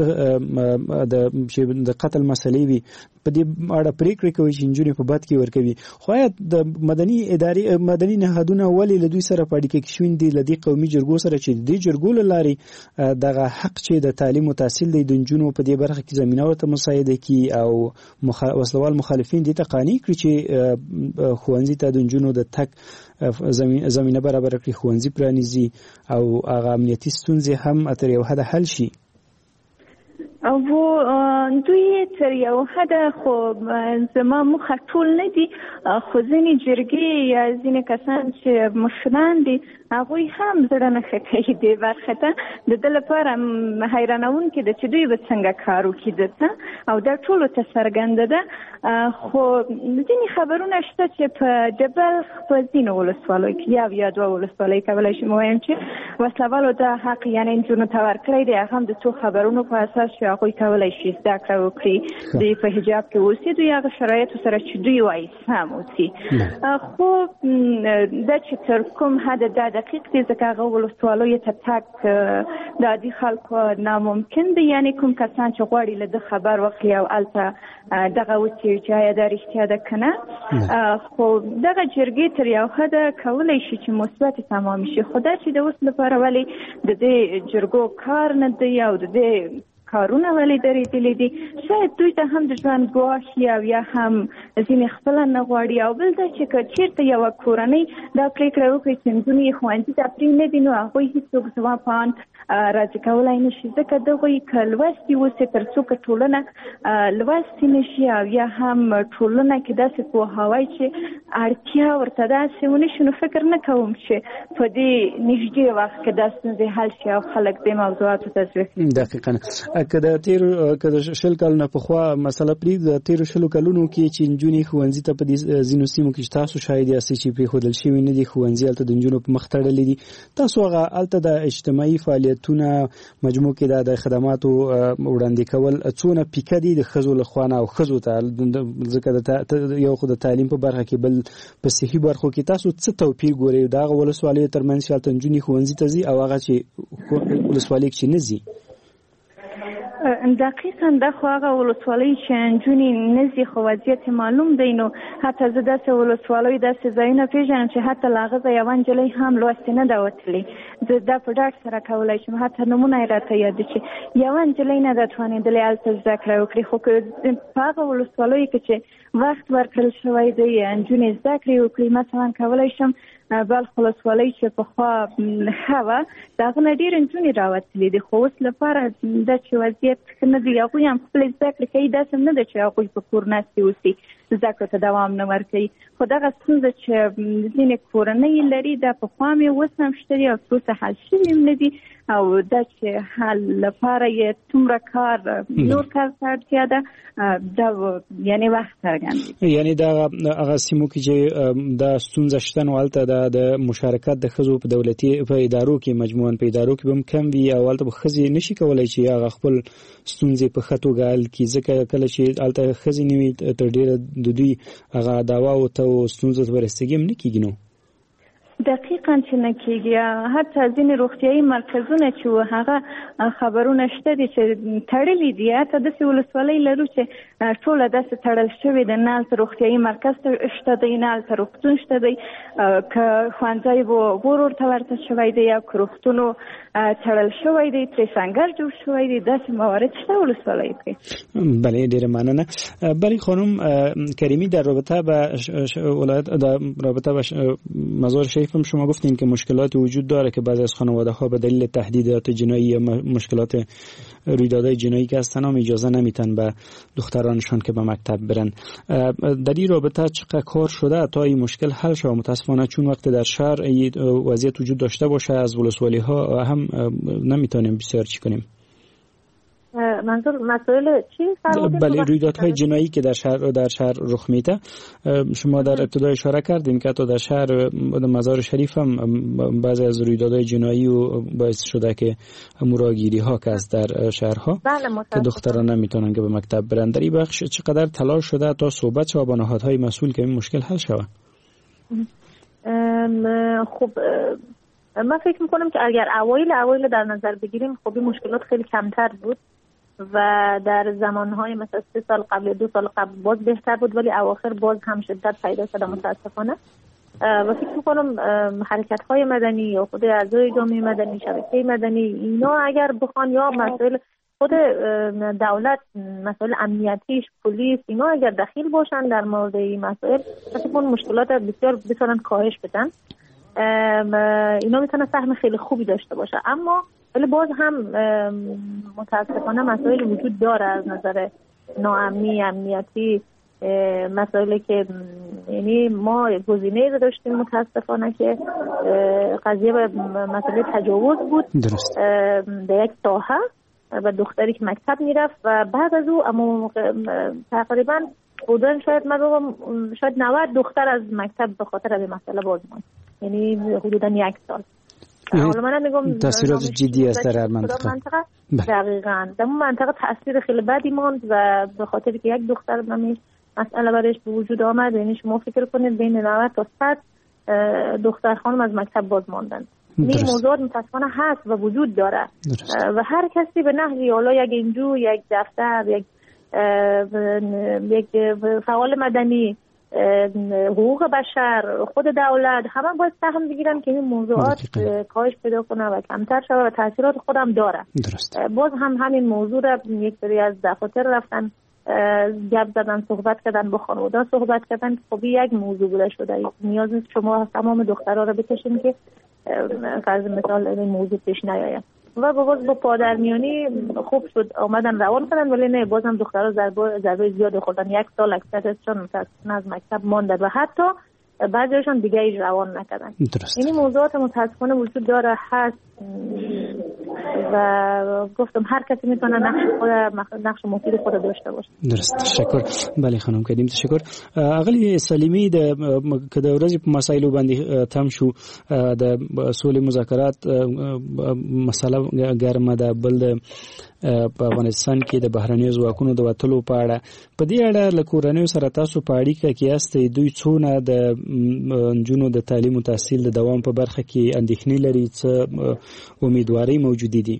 د چې د قتل مسلې وي په دې اړه پرېکړې کوي چې نجونې په بد کې ورکوي. خو آیا د مدني ادارې مدني نهادونه ولې له دوی سره په اړیکه کې شوي دي له دې قومي جرګو سره چې د دې جرګو له لارې دغه حق چې د تعلیم او تحصیل دی د نجونو په دې برخه کې زمینه ورته مساعده کړي او وسلوال مخالفین دې ته قانع کړي چې ښوونځي ته د نجونو د تګ زمینه برابر کړي، ښوونځي پرانیزي او هغه امنیتي ستونزې هم تر یو حده حل شي؟ او دوی تر یو حده خو زما مخه ټول نه دي، خو ځینې جرګې یا ځینې کسان چې مشران دي هغوی هم زړه نه ښه کوي دې برخه ته. د ده لپاره حیرانوونکې ده چې دوی به څنګه کار وکړي دته او دا ټولو ته څرګنده ده. خو ځینې خبرونه شته چې په د بلخ په ځینو ولسوالیو کې یو یا دوه ولسوالۍ کولی شم ووایم چې وسلوالو دا حق یعنې نجونو ته ورکړی دی، هغه هم د څو خبرونو په اساس چې هغوی کولی شي زده کړه وکړي، دوی په حجاب کې اوسي، دوی هغه شرایطو سره چې دوی وایي سم اوسي. خو دا چې تر کوم حده دا دقیق دی ځکه هغه ولسوالیو ته تګ د عادي خلکو ناممکن دی، یعنې کوم کسان چې غواړي له ده خبر واخلي او هلته دغه وڅېړي چې آیا دا رښتیا ده که نه. خو دغه جرګې تر یو حده کولی شي چې مثبتې تمام شي، خو دا چې د اوس لپاره ولې د دې جرګو کار نه دی او د دې کارونه ولې درېدلي دي. شاید دوی ته هم د ژوند ګواښ او یا هم ځینې خپله نه غواړي. او بل دا چې که چېرته یوه کورنۍ دا پرېکړه وکړي چې نجونې ښوونځي ته پرېنږدي نو هغوی هېڅوک زما په اند راضي کولی نه شي، ځکه دغوی که لوستي اوسي تر څو که ټولنه لوستي نه شي او یا هم ټولنه کې داسې پوهاوی چې اړتیا ورته داسې ونه شي، نو فکر نه کوم چې په دې نږدې وخت کې دا ستونزې حل شي او خلک دې موضوعاتو ته ځوي. دقیقاً که د تېرو که د شل کلونه پخوا مسله پرېږدو، د تېرو شلو کلونو کې چې نجونې ښوونځي ته په دې ځینو سیمو کې تاسو شاید یاستئ چې پرېښودل شوي نه دي ښوونځي هلته د نجونو په مخ تړلي دي، تاسو هغه هلته د اجتماعي فعالیتونه مجموع کې د خدماتو وړاندې کول څونه پیکه دي د ښځو له خوا نه او ښځو ته، ځکه یو خو د تعلیم په برخه کې بل په صحي برخو کې تاسو څه توپیر ګورئ د هغه ولسوالیو ترمنځ چې هلته نجونې ښوونځي ته ځي او هغه چې ولسوالۍ کې نه ځي؟ دقیقاً دا خو هغه ولسوالۍ چې نجونې نه ځي خو وضعیت معلوم دی. نو حتی زه داسې ولسوالیو داسې ځایونه پېژنم چې حتی له هغه ځایه یوه نجلۍ هم لوستې نه ده وتلې. زه دا په ډاډ سره کولی شم، حتی نومونه یې راته یاد دي چې یوه نجلۍ نه ده توانېدلې هلته زده کړه وکړي. خو که په هغه ولسوالیو کې چې وخت ورکړل شوی دی نجونې زده کړې وکړي، مثلا کولی شم بلخ ولسوالۍ چې پخوا ښه وه د هغه نه ډېرې نجونې راوتلې دي، خو اوس لپاره دا چې وضعیت ښه نه دی، هغوی هم خپلې زده کړې کوي، داسې هم نه ده چې هغوی په کور ناستې اوسي زده کړو ته دوام نه ورکوي. خو دغه ستونزه چې ځینې کورنۍ لري دا پخوا مې اوس هم شته دي او څه حل شوي هم نه دي، او دا چې حل لپاره یې څومره کار نور کار ته اړتیا ده دا یعنې وخت څرګندوي. یعنې دا هغه سیمو کې چې دا ستونزه شته نو هلته د مشارکت د ښځو په دولتي په ادارو کې مجموعاً په ادارو کې به هم کم وي او هلته به ښځې نشي کولی چې هغه خپل ستونزې په ښه توګه حل کړي، ځکه کله چې هلته ښځې نه وي تر ډېره د دوی هغه دعواو ته او ستونزو ته ورسېږي هم نه کېږي. نو دقیقاً چې نه کېږي. حتی ځینې روغتیایي مرکزونه چې هغه خبرونه شته دي چې تړلي دي، حتی داسې ولسوالۍ لرو چې ټوله داسې تړل شوې ده، نه هلته روغتیایي مرکز شته دی نه هلته روغتون شته دی، که ښوونځی ور ورته ورته شوی دی یا که روغتون تړل شوی دی ترې سنګر جوړ شوی دی، داسې موارد شته ولسوالیو کې. بله ډېره مننه. بله خانم کریمی در رابطه با ولایت در رابطه با مزار شریف هم شما گفتین که مشکلات وجود داره که بعضی از خانواده ها به دلیل تهدیدات جنایی یا مشکلات رویدادهای جنایی که هستن هم اجازه نمیتن به دخترانشان که به مکتب برن. در این رابطه چقدر کار شده تا این مشکل حل شود؟ متاسفانه چون وقت در شهر این وضعیت وجود داشته باشه از ولسوالی ها هم نمیتونیم بسیار چی کنیم. منظور مسائل چی؟ بله رویدادهای جنایی که در شهر در شهر رخ میده. شما در ابتدا اشاره کردین که حتی در شهر مزار شریف هم بعضی از رویدادهای جنایی و باعث شده که مراگیری ها که از در شهرها که دختران نمیتونن که به مکتب برن. در این بخش چقدر تلاش شده تا صحبت شود با نهادهای مسئول که این مشکل حل شود؟ خب من فکر میکنم که اگر اوایل اوایل در نظر بگیریم خب این مشکلات خیلی کمتر بود و در زمانهای مثلا سه سال قبل دو سال قبل باز بهتر بود، ولی اواخر باز هم شدت پیدا شده متاسفانه. و فکر میکنم حرکت‌های مدنی یا خود اعضای جامعه مدنی، شبکه مدنی، اینا اگر بخوان یا مسائل خود دولت، مسائل امنیتیش، پلیس، اینا اگر دخیل باشن در مورد این مسائل، فکر کنم مشکلات بسیار بتونن کاهش بدن. اینا میتونه سهم خیلی خوبی داشته باشه، اما ولی باز هم متاسفانه مسائل وجود داره از نظر ناامنی، امنیتی، مسائلی که یعنی ما گزینه‌ای داشتیم متاسفانه که قضیه به مسئله تجاوز بود در یک ساحه و دختری که مکتب میرفت و بعد از او اما تقریبا بودن شاید من بگم شاید نود دختر از مکتب به خاطر از مسئله باز ماند، یعنی حدودا یک سال. حالا من میگم تاثیرات جدی است در منطقه. منطقه دقیقاً در اون منطقه تاثیر خیلی بدی ماند و به خاطر که یک دختر نمی مسئله برایش به وجود آمد، یعنی شما فکر کنید بین نود تا صد دختر خانم از مکتب باز ماندن. این موضوع متاسفانه هست و وجود داره و هر کسی به نحوی، حالا یک انجو، یک دفتر، یک یک فعال مدنی حقوق بشر، خود دولت، همه باید سهم بگیرن که این موضوعات کاهش پیدا کنه و کمتر شده و تاثیرات خودم داره. درست. باز هم همین موضوع را یک سری از دفاتر رفتن گپ زدن، صحبت کردن، با خانواده صحبت کردن. خب یک موضوع بوده شده، نیاز نیست شما تمام دخترها را بکشین که فرض مثال این موضوع پیش نیاید. و باز با پادرمیانی خوب شد آمدن روان کردن، ولی نه باز هم دخترها ضربه ضربه زیاد خوردن. یک سال اکثرشون متاسفانه از مکتب ماندن و حتی بعضیشون دیگه ایش روان نکردن. این موضوعات متاسفانه وجود داره، هست و گفتم هر کسی میتونه نقش خود نقش مفید خود داشته باشه. درست، تشکر. بله خانم کریم، تشکر. اغلی سلیمی د که د ورځې په مسایلو باندې تم شو د سولې مذاکرات مسله ګرمه ده، بل د په افغانستان کې د بهرنیو ځواکونو د وټلو په اړه په دې اړه له کورنیو سره تاسو په اړیکه کې یاستئ، دوی څونه د نجونو د تعلیم او تحصیل د دوام په برخه کې اندېښنې لري، څه امیدواري موجودې دي؟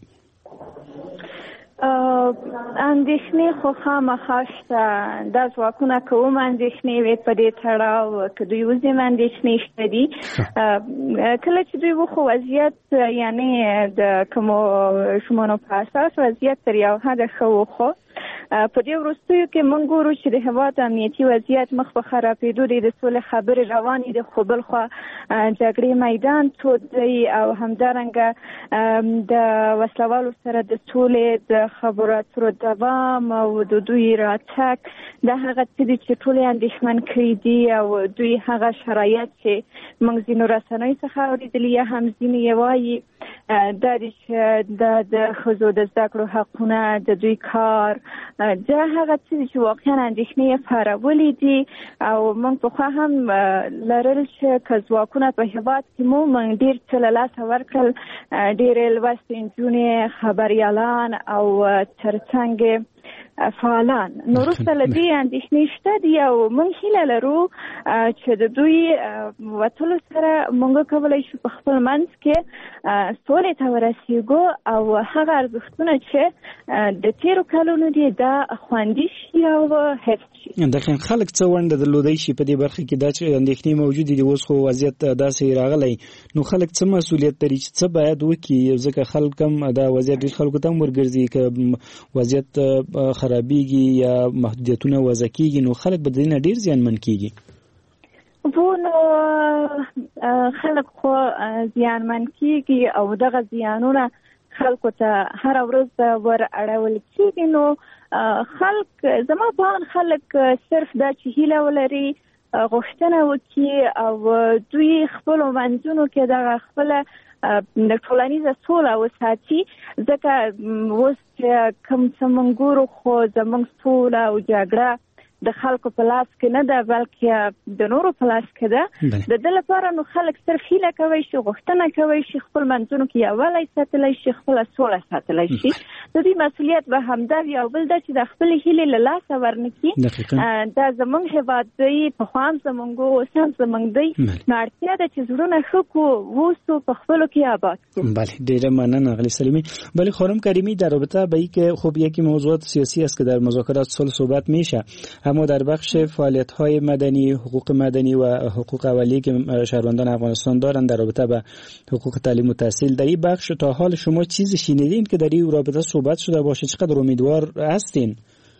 اندېښنې خو خامخا شته، دا ځواکونه که هم اندېښنې وي په دې تړاو که دوی وځي هم اندېښنې شته دي. کله چې دوی وخو وضعیت یعنې د کومو شمانو په اساس وضعیت تر یو حده ښه وخو، په دې وروستیو کې موږ ګورو چې د هېواد امنیتي وضعیت مخ په خرابېدو دی، د سولې خبرې روانې دي، خو بل خوا جګړې میدان تود دی او همدارنګه د وسلوالو سره د سولې د خبرو اترو دوام او د دوی راتګ دا هغه څه دي چې ټول یې اندېښمن کړي دي او دوی هغه شرایط چې موږ ځینو رسنیو څخه اورېدلي یا هم ځینې یې وایي دا دی چې د ښځو د زده کړو حقونه، د دوی کار، دا هغه څه دي چې واقعا اندېښنې یې پارولې دي او موږ پخوا هم لرل چې که ځواکونه په هېواد کې مو موږ ډېر څه له لاسه ورکړل، ډېرې لوستې نجونې، خبریالان او ترڅنګ فعالان. نو وروسته له دې اندېښنې شته دي او موږ هیله لرو چې د دوی وتلو سره موږ کولی شو په خپل منځ کې سولې ته ورسېږو او هغه ارزښتونه چې د تېرو کلونو دي دا خوندي شي او حفظ شي. دقیقاً خلک څه ونډه درلودی شي په دې برخه کې؟ دا چې اندېښنې موجودې دي، اوس خو وضعیت داسې راغلی، نو خلک څه مسؤلیت لري چې څه باید وکړي؟ ځکه خلک هم دا وضعیت ډېر خلکو ته هم ورګرځي، که وضعیت خرابېږي یا محدودیتونه وضع کېږي نو خلک به د دې نه ډېر زیانمن کېږي. نو خلک خو زیانمن کېږي او دغه زیانونه خلکو ته هر ورځ ور اړول کېږي. نو خلک زما په اند خلک صرف دا چې هیله ولري، غوښتنه وکړي او دوی خپلو منځونو کې دغه خپله د ټولنیزه سوله وساتي، ځکه اوس چې کوم څه موږ ګورو خو زموږ سوله او جګړه د خلکو په لاس کې نه ده بلکې د نورو په لاس کې ده. د دې لپاره نو خلک صرف هیله کوي شي، غوښتنه کوي شي خپل منځونو کې یووالی ساتلی شي، خپله سوله ساتلی شي. د دې مسؤلیت به همدا وي او بل دا چې د خپلې هیلې له لاسه ورنکړي. دا زموږ هېواد دی، پخوا هم زموږ و، اوس هم زموږ دی. نو اړتیا ده چې زړونه ښه کړو، واوسو په خپلو کې آباد کړو. بله، ډیره مننه آقای سلیمی. بله خانم کریمی، در رابطه به اینکه خب یکی موضوعات سیاسی است که در مذاکرات صلح صحبت میشه، اما در بخش فعالیت‌های مدنی، حقوق مدنی و حقوق اولیه که شهروندان افغانستان دارند در رابطه با حقوق تعلیم و تحصیل، در این بخش تا حال شما چیزی شنیدین که در این رابطه صحبت شده باشه؟ چقدر امیدوار هستین؟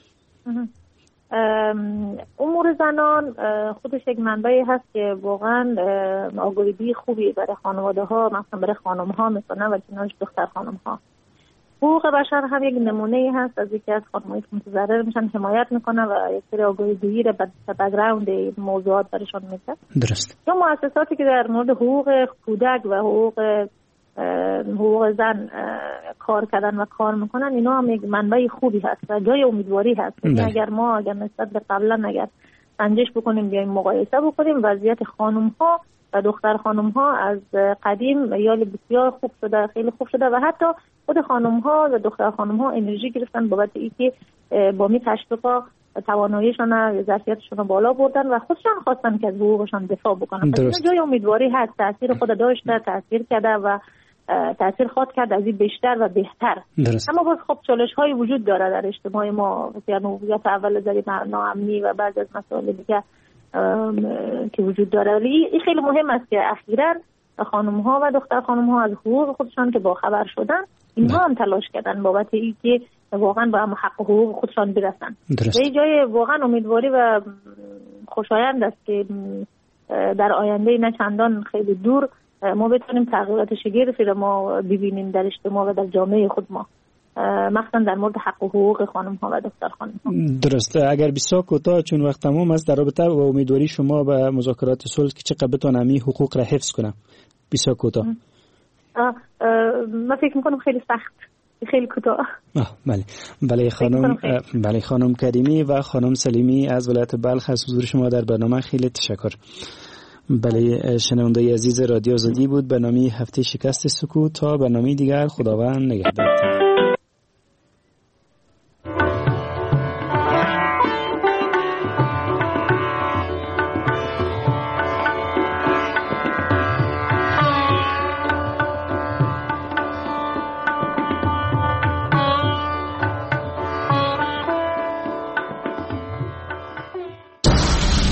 امور زنان خودش یک منبعی هست که واقعا آگاهی خوبی برای خانواده ها، مثلا برای خانم ها میکنه و کنارش دختر خانم ها. حقوق بشر هم یک نمونه هست از یکی از خانم‌هایی که متضرر میشن حمایت میکنه و یک سری آگاهی‌جویی را به بک‌گراند موضوعات برشان میده. درست. یا مؤسساتی که در مورد حقوق کودک و حقوق حقوق زن کار کردن و کار میکنن، اینا هم یک منبع خوبی هست و جای امیدواری هست. اگر ما اگر نسبت به قبلا اگر سنجش بکنیم، بیایم مقایسه بکنیم، وضعیت خانم ها و دختر خانم ها از قدیم یا بسیار خوب شده، خیلی خوب شده و حتی خود خانم ها و دختر خانم ها انرژی گرفتن بابت اینکه با می تشویقا تواناییشون، ظرفیتشون رو بالا بردن و خودشون خواستن که از حقوقشون دفاع بکنن. پس جای امیدواری هست، تاثیر خود داشته، تاثیر کرده و تاثیر خواهد کرد از این بیشتر و بهتر. درست. اما باز خب چالش های وجود داره در اجتماع ما، مثلا هویت اول زری ناامنی و بعضی از مسائل دیگه که وجود داره. ولی این خیلی مهم است که اخیراً خانم ها و دختر خانم ها از حقوق خودشان که با خبر شدن اینها هم تلاش کردن بابت اینکه واقعا به حق حقوق خودشان برسن. به این جای واقعا امیدواری و خوشایند است که در آینده نه چندان خیلی دور ما بتونیم تغییرات شگرفی را ما ببینیم در اجتماع و در جامعه خود ما، مخصوصا در مورد حق و حقوق خانم ها و دختر خانم ها. درسته. اگر بسیار کوتاه چون وقت تمام است در رابطه با امیدواری شما به مذاکرات صلح که چقدر بتونن همین حقوق را حفظ کنم، بسیار کوتاه. من فکر میکنم خیلی سخت، خیلی کوتاه. بله بله خانم بله خانم کریمی و خانم سلیمی از ولایت بلخ از حضور شما در برنامه خیلی تشکر. بله شنونده عزیز رادیو آزادی بود برنامه هفته شکست سکوت. تا برنامه دیگر خداوند نگهدار.